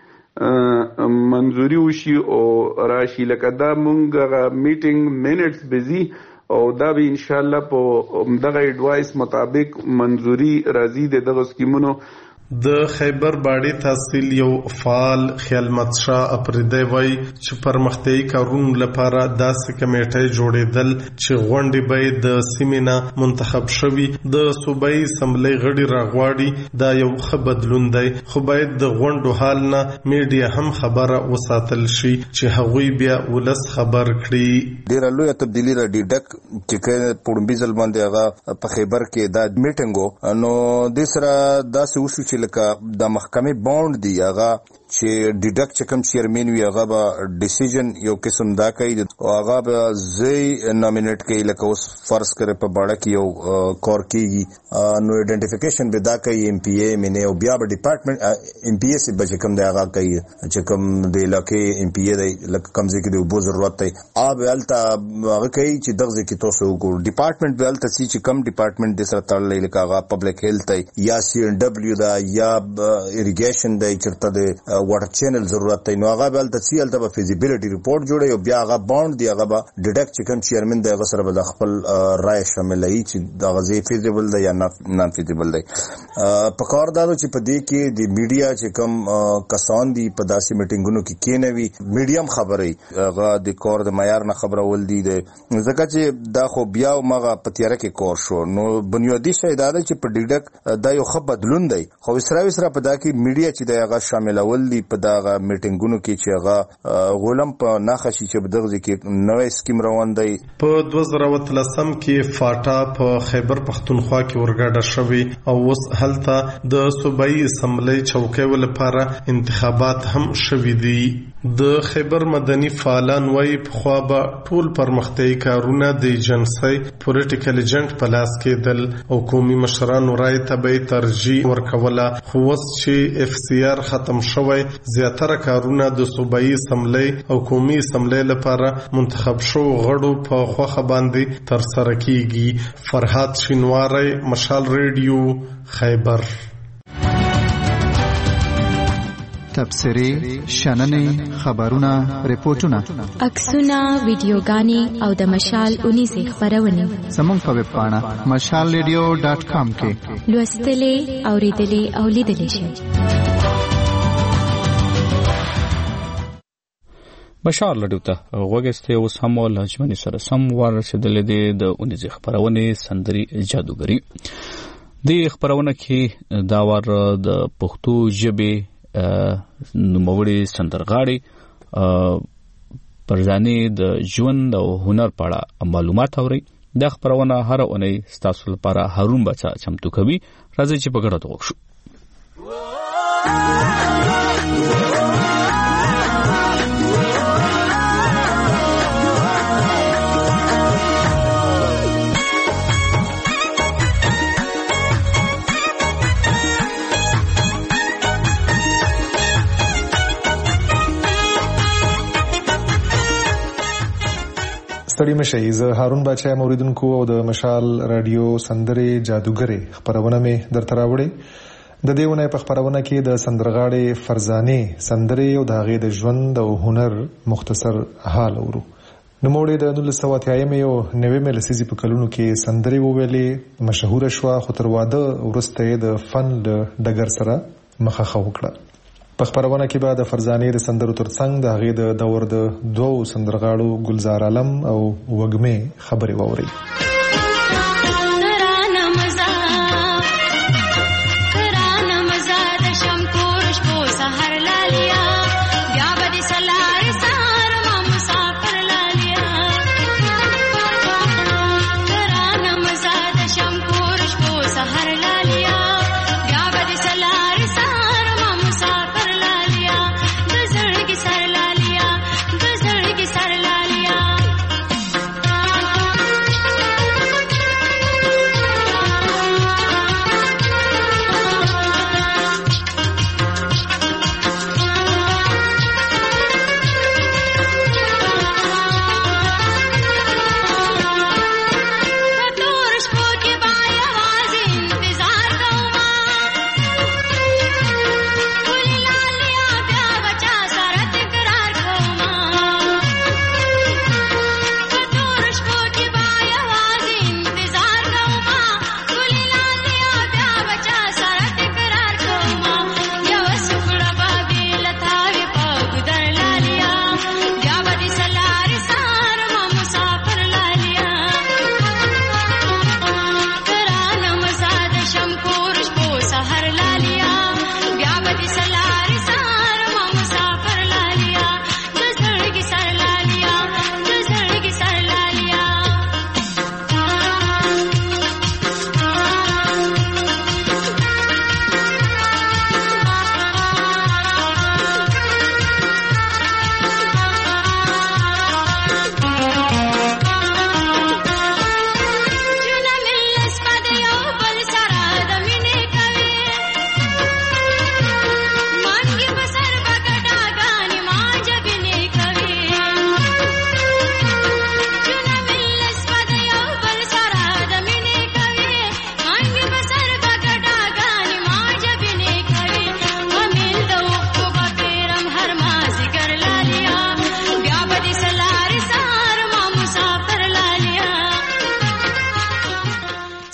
چې منظوري وشي او راشي. لکه دا مونږ میټینګ منټس بزی او دا به ان شاء الله په دغه ایڈوایس مطابق منظوري راځي د دغه سکیمونو. د خیبر باډي تحصیل یو فعال خیالمت شاه اپریدی وای چې پرمختیايي کارونو لپاره داسې کمیټې جوړېدل چې غونډې به د سیمینه منتخب شوي د صوبایي اسمبلی غړي راغواړي. دا یو ښه بدلون دی، خو باید د غونډو حال نه میډیا هم خبره وساتل شي چې هغوی بیا ولس خبر کړي. ډیره لویه تبدیلی را ډیډک چې پوړمبي ځل باندې هغه په خیبر کې دا میټینګ نو د سره داسې وشو چې لکه د محکمې بوند دی هغه چې ډیډک چې کوم چیرمن وي هغه به ډیسیژن یو قسم دا کوي او هغه به زی نامینیټ کوي. لکه اوس فرض کړئ په باړه کې یو کور کېږي نو ایډنټیفیکیشن به دا کوي ایم پی اے مینه او بیا به ډپارټمنټ ایم پی اے سي به کوم دی هغه کوي چې کوم د علاقې ایم پی اے دی لکه کوم ځای کې د اوبو ضرورت دی آب هلته هغه کوي چې دغه ځای کې تاسو وګورئ. ډپارټمنټ به هلته سي چې کوم ډپارټمنټ د سره تړلی لکه هغه پبلک هیلث دی یا سی این ډبلیو دا یا ایریګیشن دی چېرته د واټر چینل ضرورت دی نو هغه به هلته سی هلته به فیزیبیلیټي رپورټ جوړوي او بیا هغه بانډ دی هغه به ډیډک چې کوم چیرمن دی هغه سره به د خپل رایه شاملوي چې دغه ځای فیزیبل دی یا نان فیزیبل دی. په کار دا چې په دې کې د میډیا چې کوم کسان دي په داسې میټینګونو کې کېنوي میډیا هم خبرې هغه د کار د معیار نه خبرول دي ځکه چې دا خو بیا مغه په تیاره کې کار شو. نو بنیادي شی دا دی چې په ډیډک دا یو ښه بدلون دی خو سره په دا کې میډیا چې د هغه شاملول دي په دغه میټینګونو کې چې هغه غولم په ناخشي چې بدغه کې نوې سکیم روان دی. په 2013 کې فاټا په خیبر پختونخوا کې ورګاډه شوی او اوس هلته د صوبایي اسمبلی چوکۍ لپاره انتخابات هم شوي دي. د خیبر مدني فعالان وایي پخوا به ټول پرمختیايي کارونه د ایجنسۍ پولیټیکل ایجنټ په لاس کېدل او قومي مشرانو رایې ته به ترجیح ورکوله خو اوس چې اف سی آر ختم شوی زیاتره کارونه د صوبایي اسمبلی او قومي اسمبلی لپاره منتخب شو غړو په خوخه باندې ترسره کیږي. فرهاد شینواری، مشال ریډیو، خیبر. تبصرې، شننې، خبرونه، ریپورتونه، عکسونه، ویډیوګانې او د مشال 19 خبرونه زموږ په ویب پاڼه mashalradio.com کې لوستلې، اوریدلې او لیدلې شئ. بشار لډوته غوګسته اوس هم ولجمنې سره سم ورسېدلې دي د 19 خبرونه سندري جادوګری. د خبرونه کې دا ور د پښتو ژبه نوموړي سندرغاړي پرځاني د ژوند او هنر په اړه معلومات اوري. دا خبرونه هر اونۍ ستاسو لپاره هارون بچا چمتو کوي. راځي چې په ګډه وګورو. ستړي مشئ. زه هارون بچا موریدونکو او د مشال رادیو سندري جادوګری خبرونه مې درته راوړي. د دې ونې په خبرونه کې د سندرغاړي فرزاني سندري او د هغې د ژوند او هنر مختصر حال اورو. نوموړي د 1980 یو نوې لسیزې په کلونو کې سندري وویلې، مشهوره شوه خو تر واده وروسته د فن د ډګر سره مخه وکړه. په خبرونه کې به د فرزاني د سندرو ترڅنګ د هغې د دور د دوو سندرغاړو ګلزار عالم او وږمې خبرې واورئ.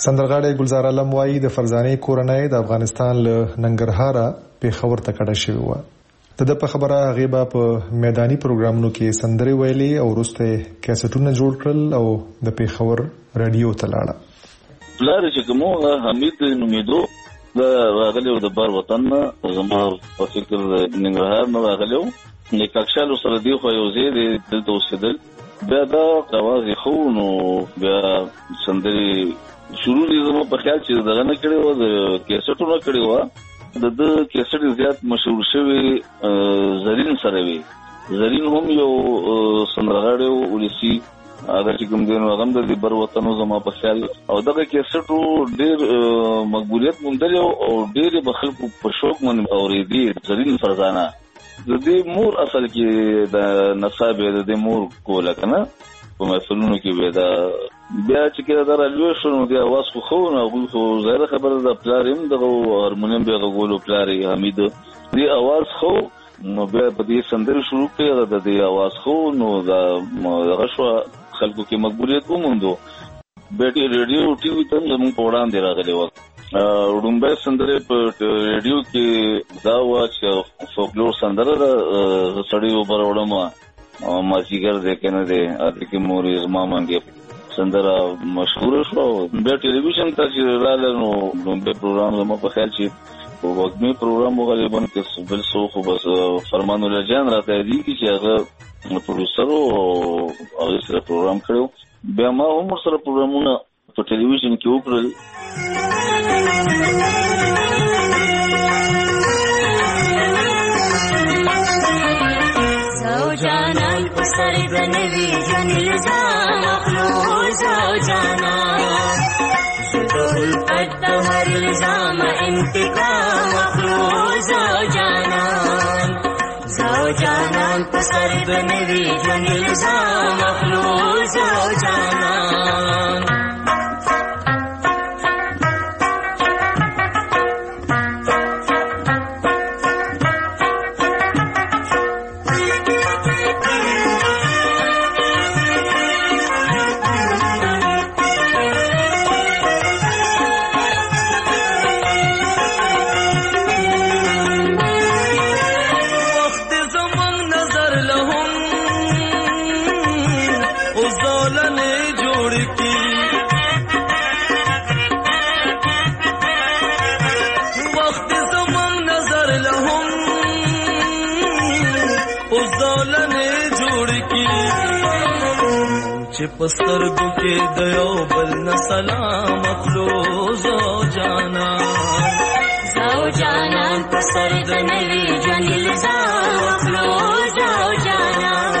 سندرغاړی ګلزار عالم وایي د فرزانه کورنۍ د افغانستان له ننګرهاره پیښور ته کډه شوې و. د په خبره غیبه په میداني پروګرامونو کې سندري ویلي او وروسته کیسټونه جوړ کړل او د پیښور رادیو ته لاړه. لاره چې کومه حمید نومیدو د راغلیو د بار وطن زما په فکر ننګرهار نه راغلیو نه کښالو سره دی خو یو ځای د دلته اوسېدل بیا دا اواز خو نو بیا سندري شروع دي زما په خیال چې دغه نه کړی و د کیسټونه کړی و د کیسټ زیات مشهور شوی زرین سره وی. زرین هم یو سندرغاړی ولسی هغه چې کوم دین هغه د بر وطن زما په خیال او دغه کیسټ ډیر مقبولیت موندل او ډیر بخلکو په شوق من اورېدي. زرین فرزانه د دې مور اصل کې د نصاب د دې مور کوله کنه په مسلونو کې به دا بیا چې کله دا راځو شنو دی आवाज خو نه خو زړه خبره د پلاریم د هارمونیم به غوولو پلاری حمید دی आवाज خو نو بیا په دې سندري شروع کړه د دې आवाज خو نو دا غشوا خلکو کې مقبولیت وموندو. بیٹي ریډیو ټي وي ته موږ په وړاندې راغلي و ډومبه سندري په ریډیو کې دا و چې فولکلور سندره سړی وبر وړم ما سیګر دې کنه دې اته کې مورې زما مانګي سندره مشهور شو. بیا ټلویزیون ته چې راغله نو ډومبه پروګرام زما په خیال چې وګمي پروګرام غالبا کې بل څه خو بس فرمان الله جان راته دی چې هغه پروډوسر او سره پروګرام کړو. بیا ما هم سره پروګرامونه په ټلویزیون کې وکړل. زوجانان پسر دنوی جن الزام اخلو زوجانان شدول قد هر الزام انتقام اخلو زوجانان زوجانان پسر دنوی جن الزام اخلو زوجانان پسترګو کې د یو بل نه سلام اخلو زوجانان زوجانان پسر د نوي ژوند الزام اخلو زوجانان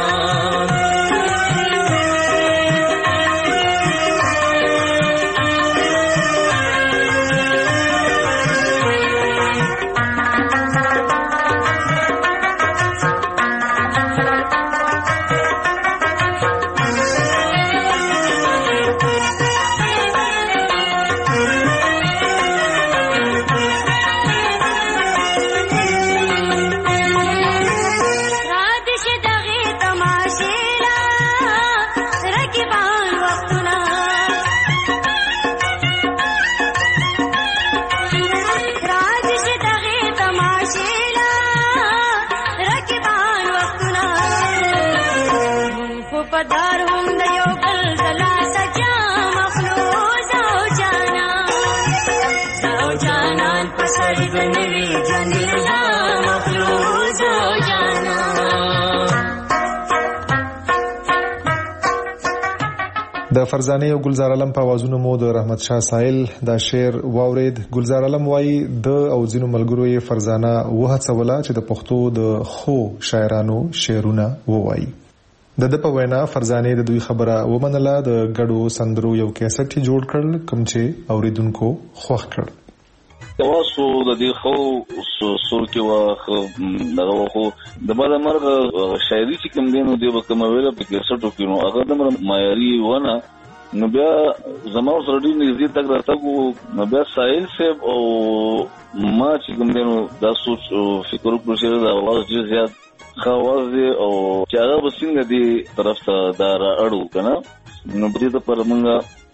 د فرزانه او گلزار عالم په आवाजونو مو د رحمت شاه سائل دا شعر واورید. گلزار عالم وایي د او ځینو ملګرو یې فرزانه وهڅوله چې د پښتو د خو شاعرانو شعرونه ووایي. د په وینا فرزانه د دوی خبره ومنله. د ګډو سندرو یو کیسټ جوړ کړل کوم چې اوریدونکو خوښ کړ. تاسو د دې خو سور کې واخ دغه خو د بل مرغ شاعري چې کوم دینو دی وکم ویل په کیسټو کې نو هغه د مر معیاري ونه نو بیا زموږ سره ډیر نږدې تک راته نو بیا سائل صاحب او ما چې کوم دینو دا سوچ فکر وکړو چې دا आवाज ډیر زیات خواز او چې هغه وسینګ دی طرف ته دا اړو کنه نو په دې پر موږ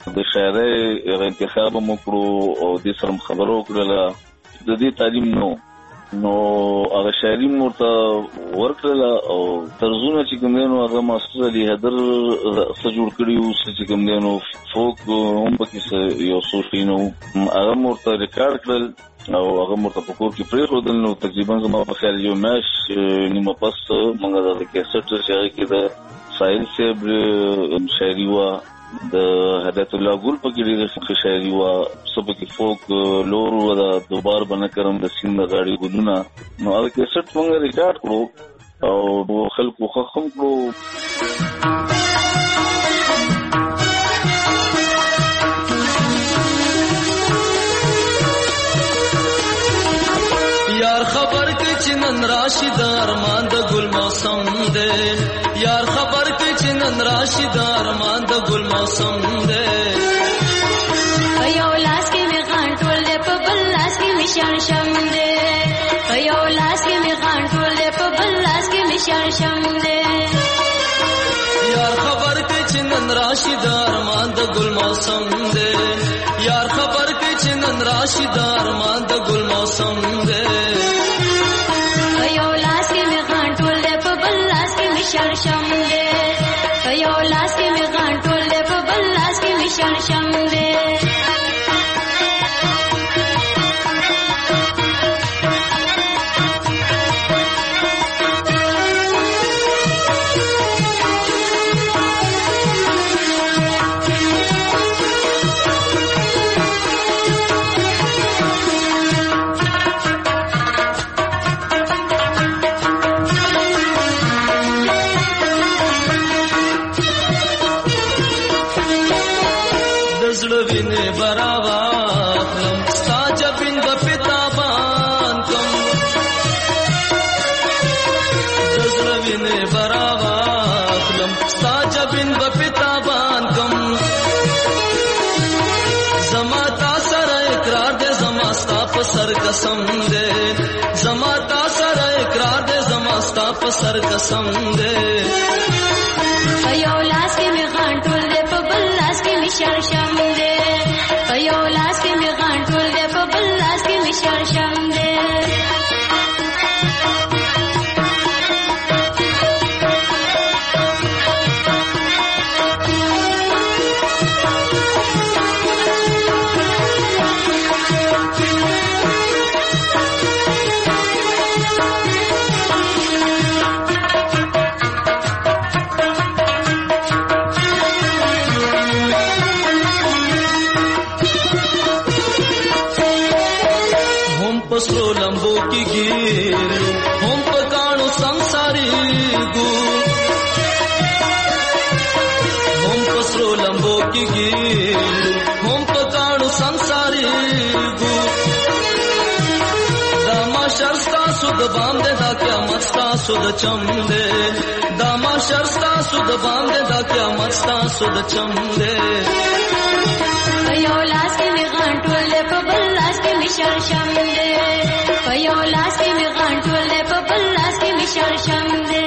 د شاعرۍ انتخاب مو کړو او د سره خبرو کړل د دې تعلیم نو هغه شاعري مرته ورکړل او ترجمه چې کوم نو هغه ماستر علي حیدر سجور کړیو چې کوم نو فوک هم پکې یو سوشینو هغه مرته ریکارډ کړل او هغه مرته په کور کې پرې خو نو تقریبا زما په خیال یو ماش نیمه پس موږ د کیسټ شاعري کې د ساحل صاحب شاعري وا د هدایت الله ګل په کې ډېر شاعري وا سبا کې فوک لور و د دوبار بنه کرم د سیند غاړي ګلونه نو هغه کیسټ موږ ریکارډ کړو او خلکو خخم کړو یار خبر کې چې نن راشد ارمان د ګل موسم دی یار خبر کې چې نن راشد ارمان د ګل موسم دی یو لاس کې می غان ټول په بل لاس کې می شان شم دی یو لاس کې می غان ټول په بل لاس کې می شان شم دی یار خبر کې چې نن راشد ارمان د ګل موسم دی یار خبر کې چې نن راشد ارمان د ګل موسم دی یو لاس کې می غان ټول په بل لاس کې می شان شم دی یو لاس کې می غان ټول په بل لاس کې می شان شم دی सर कसम दे जमा ता सर इकरार दे जमा स्ता सर कसम दे यो लास के मी गान टोल दे पे बल लास के मी शर शम दे यो लास के मी गान टोल दे पे बल लास के मी शर शम दे पसरो लंबो की गिर हम पकाणो संसारी गु हम पसरो लंबो की गिर हम पकाणो संसारी गु दामा शर्स्ता सुद बाम दे दा क्या मस्ता सुद चम दे दामा शर्स्ता सुद बाम दे दा क्या मस्ता सुद चम दे यो लास के मी गान टोल पे बल लास के मी शर शम दे यो लास के मी गान टोल पे बल लास के मी शर शम दे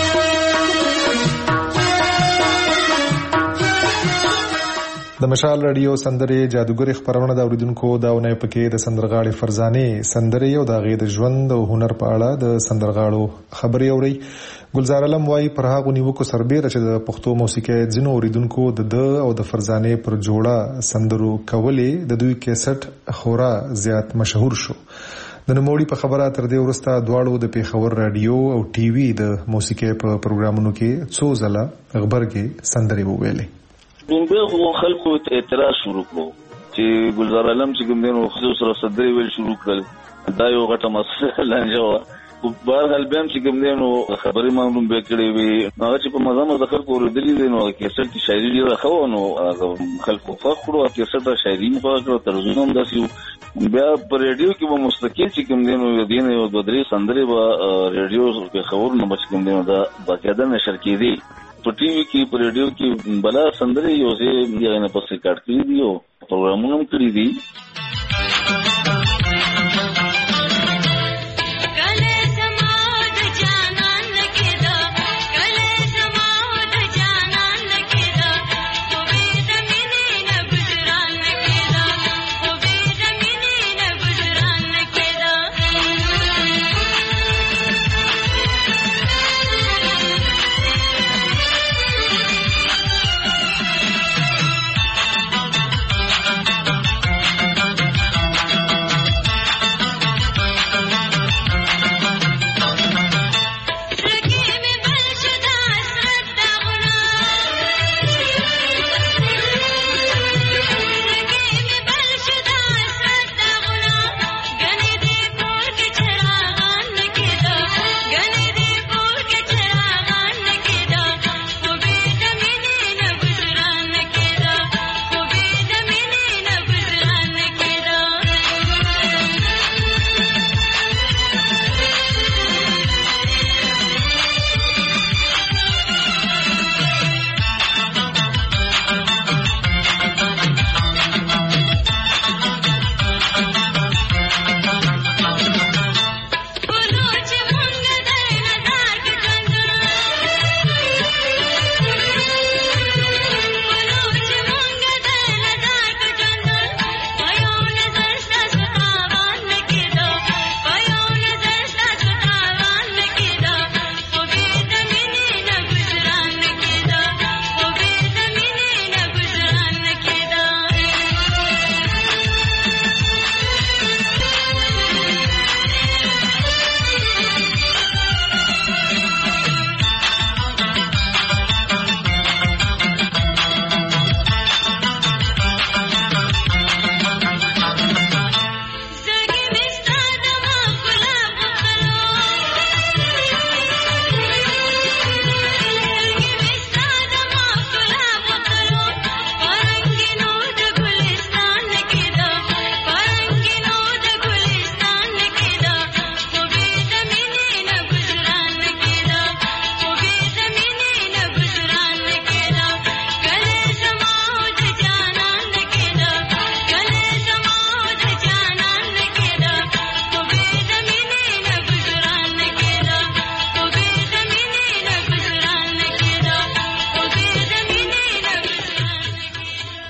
د مشال رادیو سندره جادوګر خبرونه د اوریدونکو داونه پکې د سندرغاړي فرزانه سندره یو د غید ژوند او هنر په اړه د سندرغاړو خبري اوري ګلزار علم وايي پر هغه نیوکو سربېره چې د پښتو موسیقي ځینو اوریدونکو د او د فرزانه پر جوړه سندرو کولې د دوی کیسټ خورا زیات مشهور شو د نوموړي په خبره تر دې ورسته دواړو د پیښور رادیو او ټي وي د موسیقي په پروګرامونو کې څو ځله خبرګي سندري وویلې دومره خلکو اعتراض شروع کړو چې ګلزار علم چې کوم دینو خصوص سره صدري ویل شروع کړل دا یو غټه مسله لنجوا په بهر حال بهم چې کوم دینو خبري معلوم به کړی وي هغه چې په مزه د خلکو ورېدلې دي نو کیسټ کې شاعري ډیره خو نو خلکو فخرو کیسټ شاعري په اړه ترجمه هم داسې بیا په ریډیو کې به مستقل چې کوم دینو دین یو د درې سندري به ریډیو کې خبر نه بچ کوم دینو دا باقاعده نشر کیدی په ټي وي کې په ریډیو کې بلا سندري یو ځای یې نه پسې کټ کړی دی او پروګرامونه هم کړی دي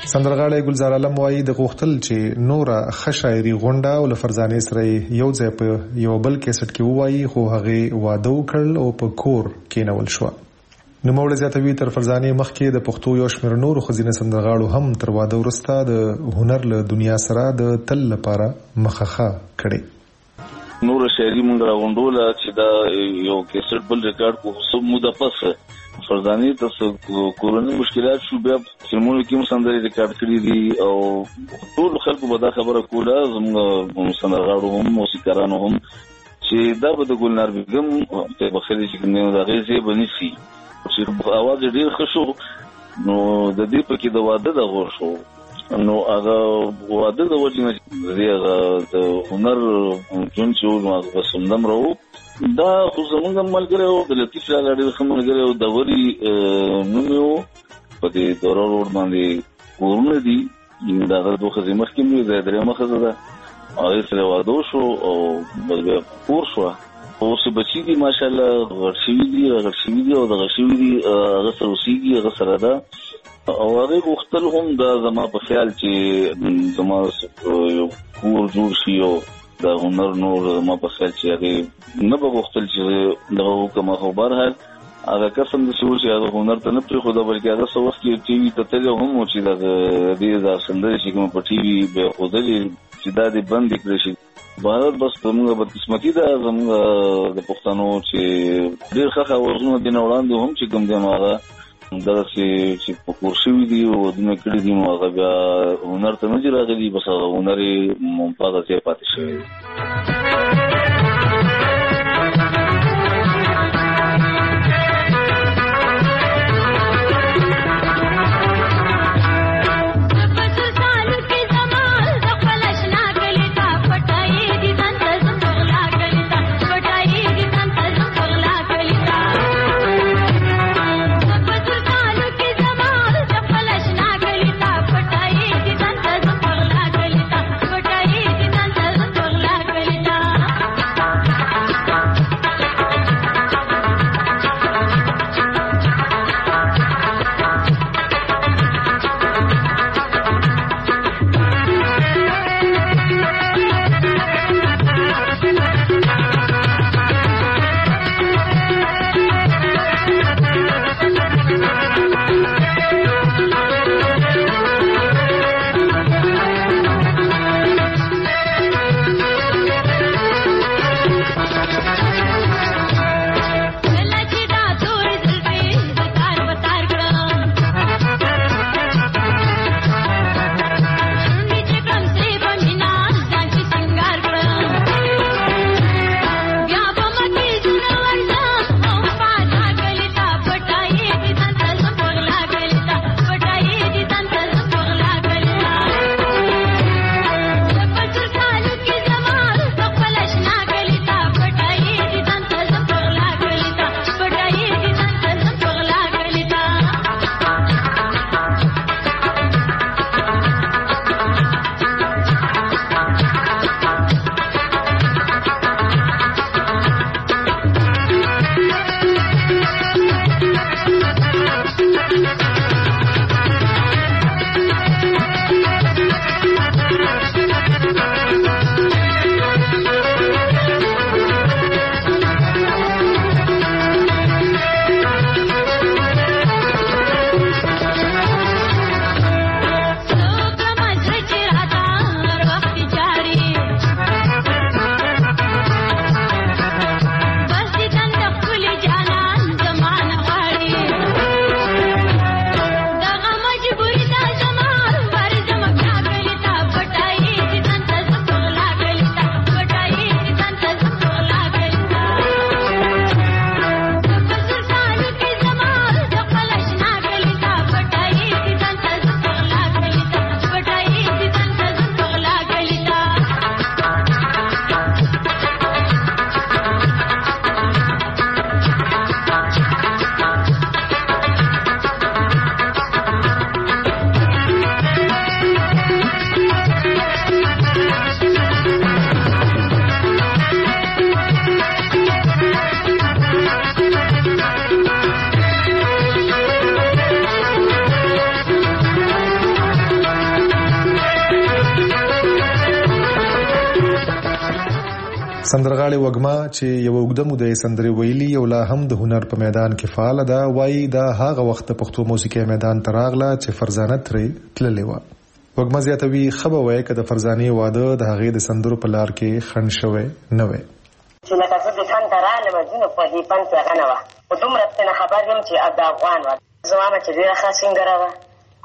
سندرغاړی ګلزار عالم وایي د غوښتل چې نوره ښه شاعري غونډه او له فرزانې سره یو ځای په یو بل کیسټ کې ووایي خو هغې واده وکړل او په کور کېنول شوه. نوموړی زیاتوي تر فرزانې مخکې د پښتو یو شمېر نورو ښځینه سندرغاړو هم تر واده وروسته د هنر له دنیا سره د تل لپاره مخه کړې. نور شاعري مونږ راغونډوله چې دا یو کیسټ بل ریکارډ کو سب موده پس فرزانې ته کورونی مشکلات شو بیا فلمونو کې هم سندرې ریکارډ کړي دي او ټول خلکو به دا خبره کوله زموږ سندرغاړو هم موسیقارانو هم چې دا به د ګلنار بیګم په بخیري چې کوم د غیزه بنسي چې اواز ډیر ښه شو نو د دې په کې د واده د غور شو نو هغه واده د وجه د هنر جون چې نو هغه سمندم راو دا خو زمونږ ملګری او د لطیف لاله ډېر ښه ملګری او د وري نوم یو په دې دورا روډ باندې کورونه دي دا د دوه ښځې مخکې مې د درېیمه ښځه ده هغې سره واده وشو او بیا کور شوه اوس بچي دي ماشاءالله غټ شوي دي او دغه شوي دي هغه سره اوسېږي هغه سره ده او هغې غوښتل هم دا زما په خیال چې زما یو کور جوړ شي او دا هنر نور ما په خیال چې هغې نه به غوښتل چې دغه وکړم خو بهرحال هغه قسم د شو چې هغه هنر ته نه پرېښوده بلکې هغه څه وخت کې ټي وي ته تللی هم و چې دې دا سندرې چې کومه په ټي وي به یې ښودلې چې دا دې بندې کړی شي. بهرحال بس زموږ بدقسمتي ده زموږ د پښتنو چې ډېر ښه آوازونه دې نه وړاندې هم چې کوم دی نو هغه دغسې چې په کور شوي دي او ودونه کړي دي نو هغه بیا هنر ته نه دي راغلي بس هغه هنر یې ممتازه ځای پاتې شوی دی. سندرغاړي وګما چې یو وګدمو د سندري ویلي او لا هم د هنر په میدان کې فعال ده وایي دا هغه وخت پښتو موسیقي میدان تراغله چې فرزانه ترې تللې و. وګما زیاتوي خبر وایي چې د فرزاني واده د هغې د سندرو په لار کې خن شوی نه وي. چې لکه زه د فن ته راغلم ځینو په دې فن کې هغه نه وه خو دومره پرې خبر یم چې د افغان وه زه وایم چې ډېره ښه سینګره وه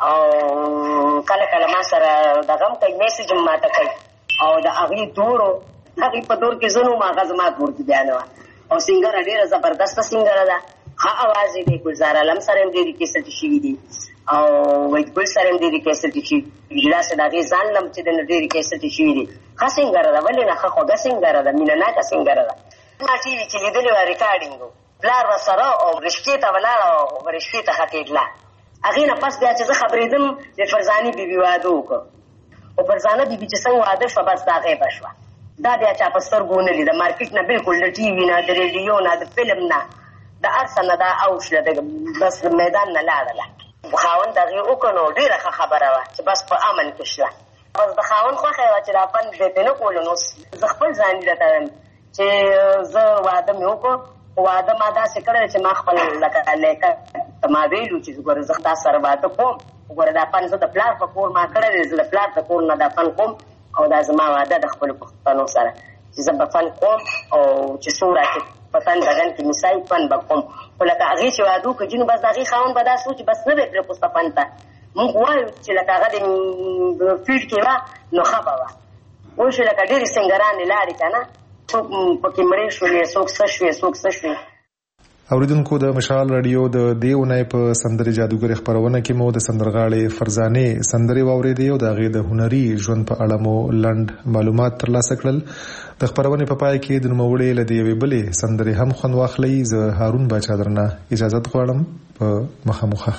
او کله کله ما سره دغه هم کوي میسج هم ماته کوي او د هغې دورو هغې په دور کې زه نوم هغه زما کور کې بیا نه وه او سینګره ډېره زبردسته سینګره ده ښه اواز یې دی ګلزار علم سره هم ډېرې کیسټې شوي دي او وحید سره هم ډېرې کیسټې شوي دي داسې د هغې ځان لم چې د نه ډېرې کیسټې شوي دي ښه سینګره ده ولې نه ښه خوږه سینګره ده مینه ناکه سینګره ده ما ټي وي کې لیدلې وه ریکارډینګ پلار به سره او رشتې ته ولاړه او رشتې ته ختېدله هغې نه پس بیا چې زه خبرېدم د فرزاني بیبي واده وکړه او فرزانه بیبي چې څنګه واده شوه بس دا غیبه شوه دا بیا چا په سترګو ونه لیده مارکېټ نه بلکل د ټي وي نه د ریډیو نه د فلم نه د هر څه نه دا اوښله بس د میدان نه لاړله خاوند هغې وکړه نو ډېره ښه خبره وه چې بس په امن کې شوه بس د خاوند خوښه یې وه چې دا فن دی پرې نه کولو نو زه خپل ځان درته وایم چې زه واده مې وکړو واده ما داسې کړی چې ما خپل لکه لیکه ما ویلو چې ګوره زه تا سره واده کوم ګوره دا فن زه د پلار په کور ما کړی دی زه د پلار د کور نه دا فن کوم او دا زما واده د خپلو پښتنو سره چې زه به فن کوم او چې څومره چې په فن دغن کې مثال فن به کوم خو لکه هغې چې واده وکړو جینو بس د هغې خاوند به دا سوچ بس نه دی پرېپوسته فن ته مونږ وایو چې لکه هغه د فیلډ کې وه نو ښه به وه اوس چې لکه ډېرې سینګرانې لاړې که نه څوک پکې مړې شولې څوک څه شوې څوک څه شوې. اوریدونکو د مشال رادیو د دې اونۍ په سندرې جادوګرې خپرونه کې مو د سندرغاړې فرزانې سندرې واورېدې او د هغې د هنري ژوند په اړه مو لنډ معلومات ترلاسه کړل. د خپرونې په پای کې د نوموړې له دې یوې بلې سندرې هم خوند واخلئ. زه هارون باچا درنه اجازت غواړم په مخامخه.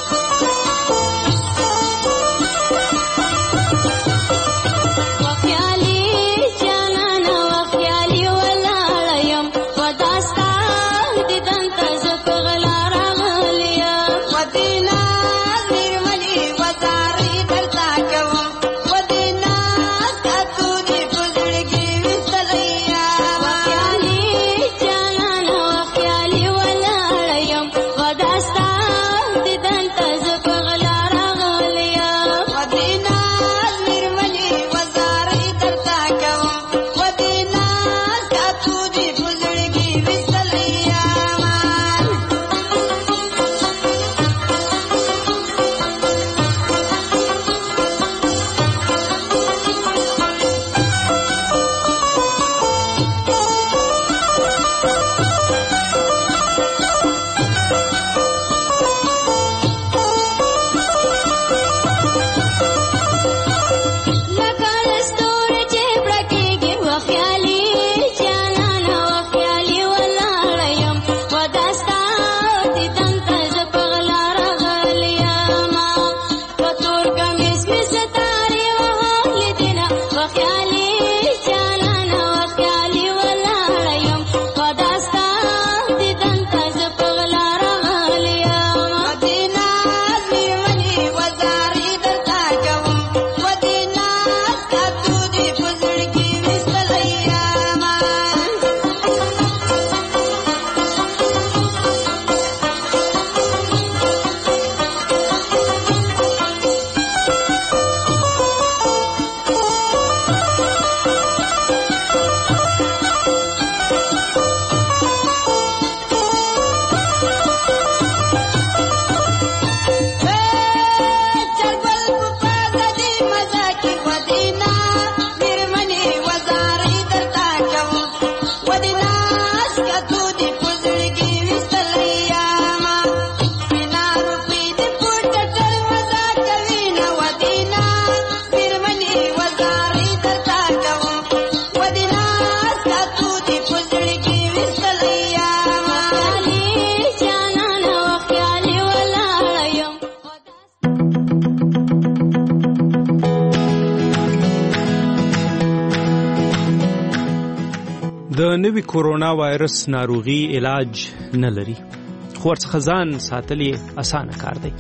د نوي کورونا وایرس ناروغي علاج نه لري خو ورڅخه ځان ساتل یې اسانه کار دی.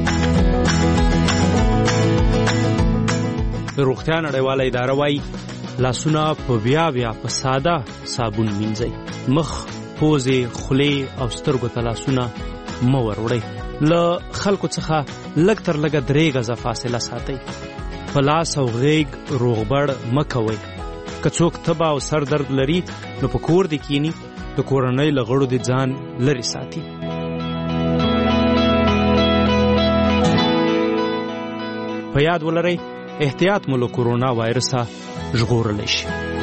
د روغتیا نړیواله اداره وايي لاسونه په بیا په ساده صابون مینځئ. مخ، پوزې، خولې او سترګو ته لاسونه مه وروړئ. له خلکو څخه لږ تر لږه 3 غزه فاصله ساتئ. په لاس او غیږ روغبړ مه کوئ. که څوک تبه او سر درد لري نو په کور دې کینی، د کورنۍ له غړو دې ځان لرې ساتي. په یاد ولرئ احتیاط مو له کورونا وایرسه ژغورلی شي.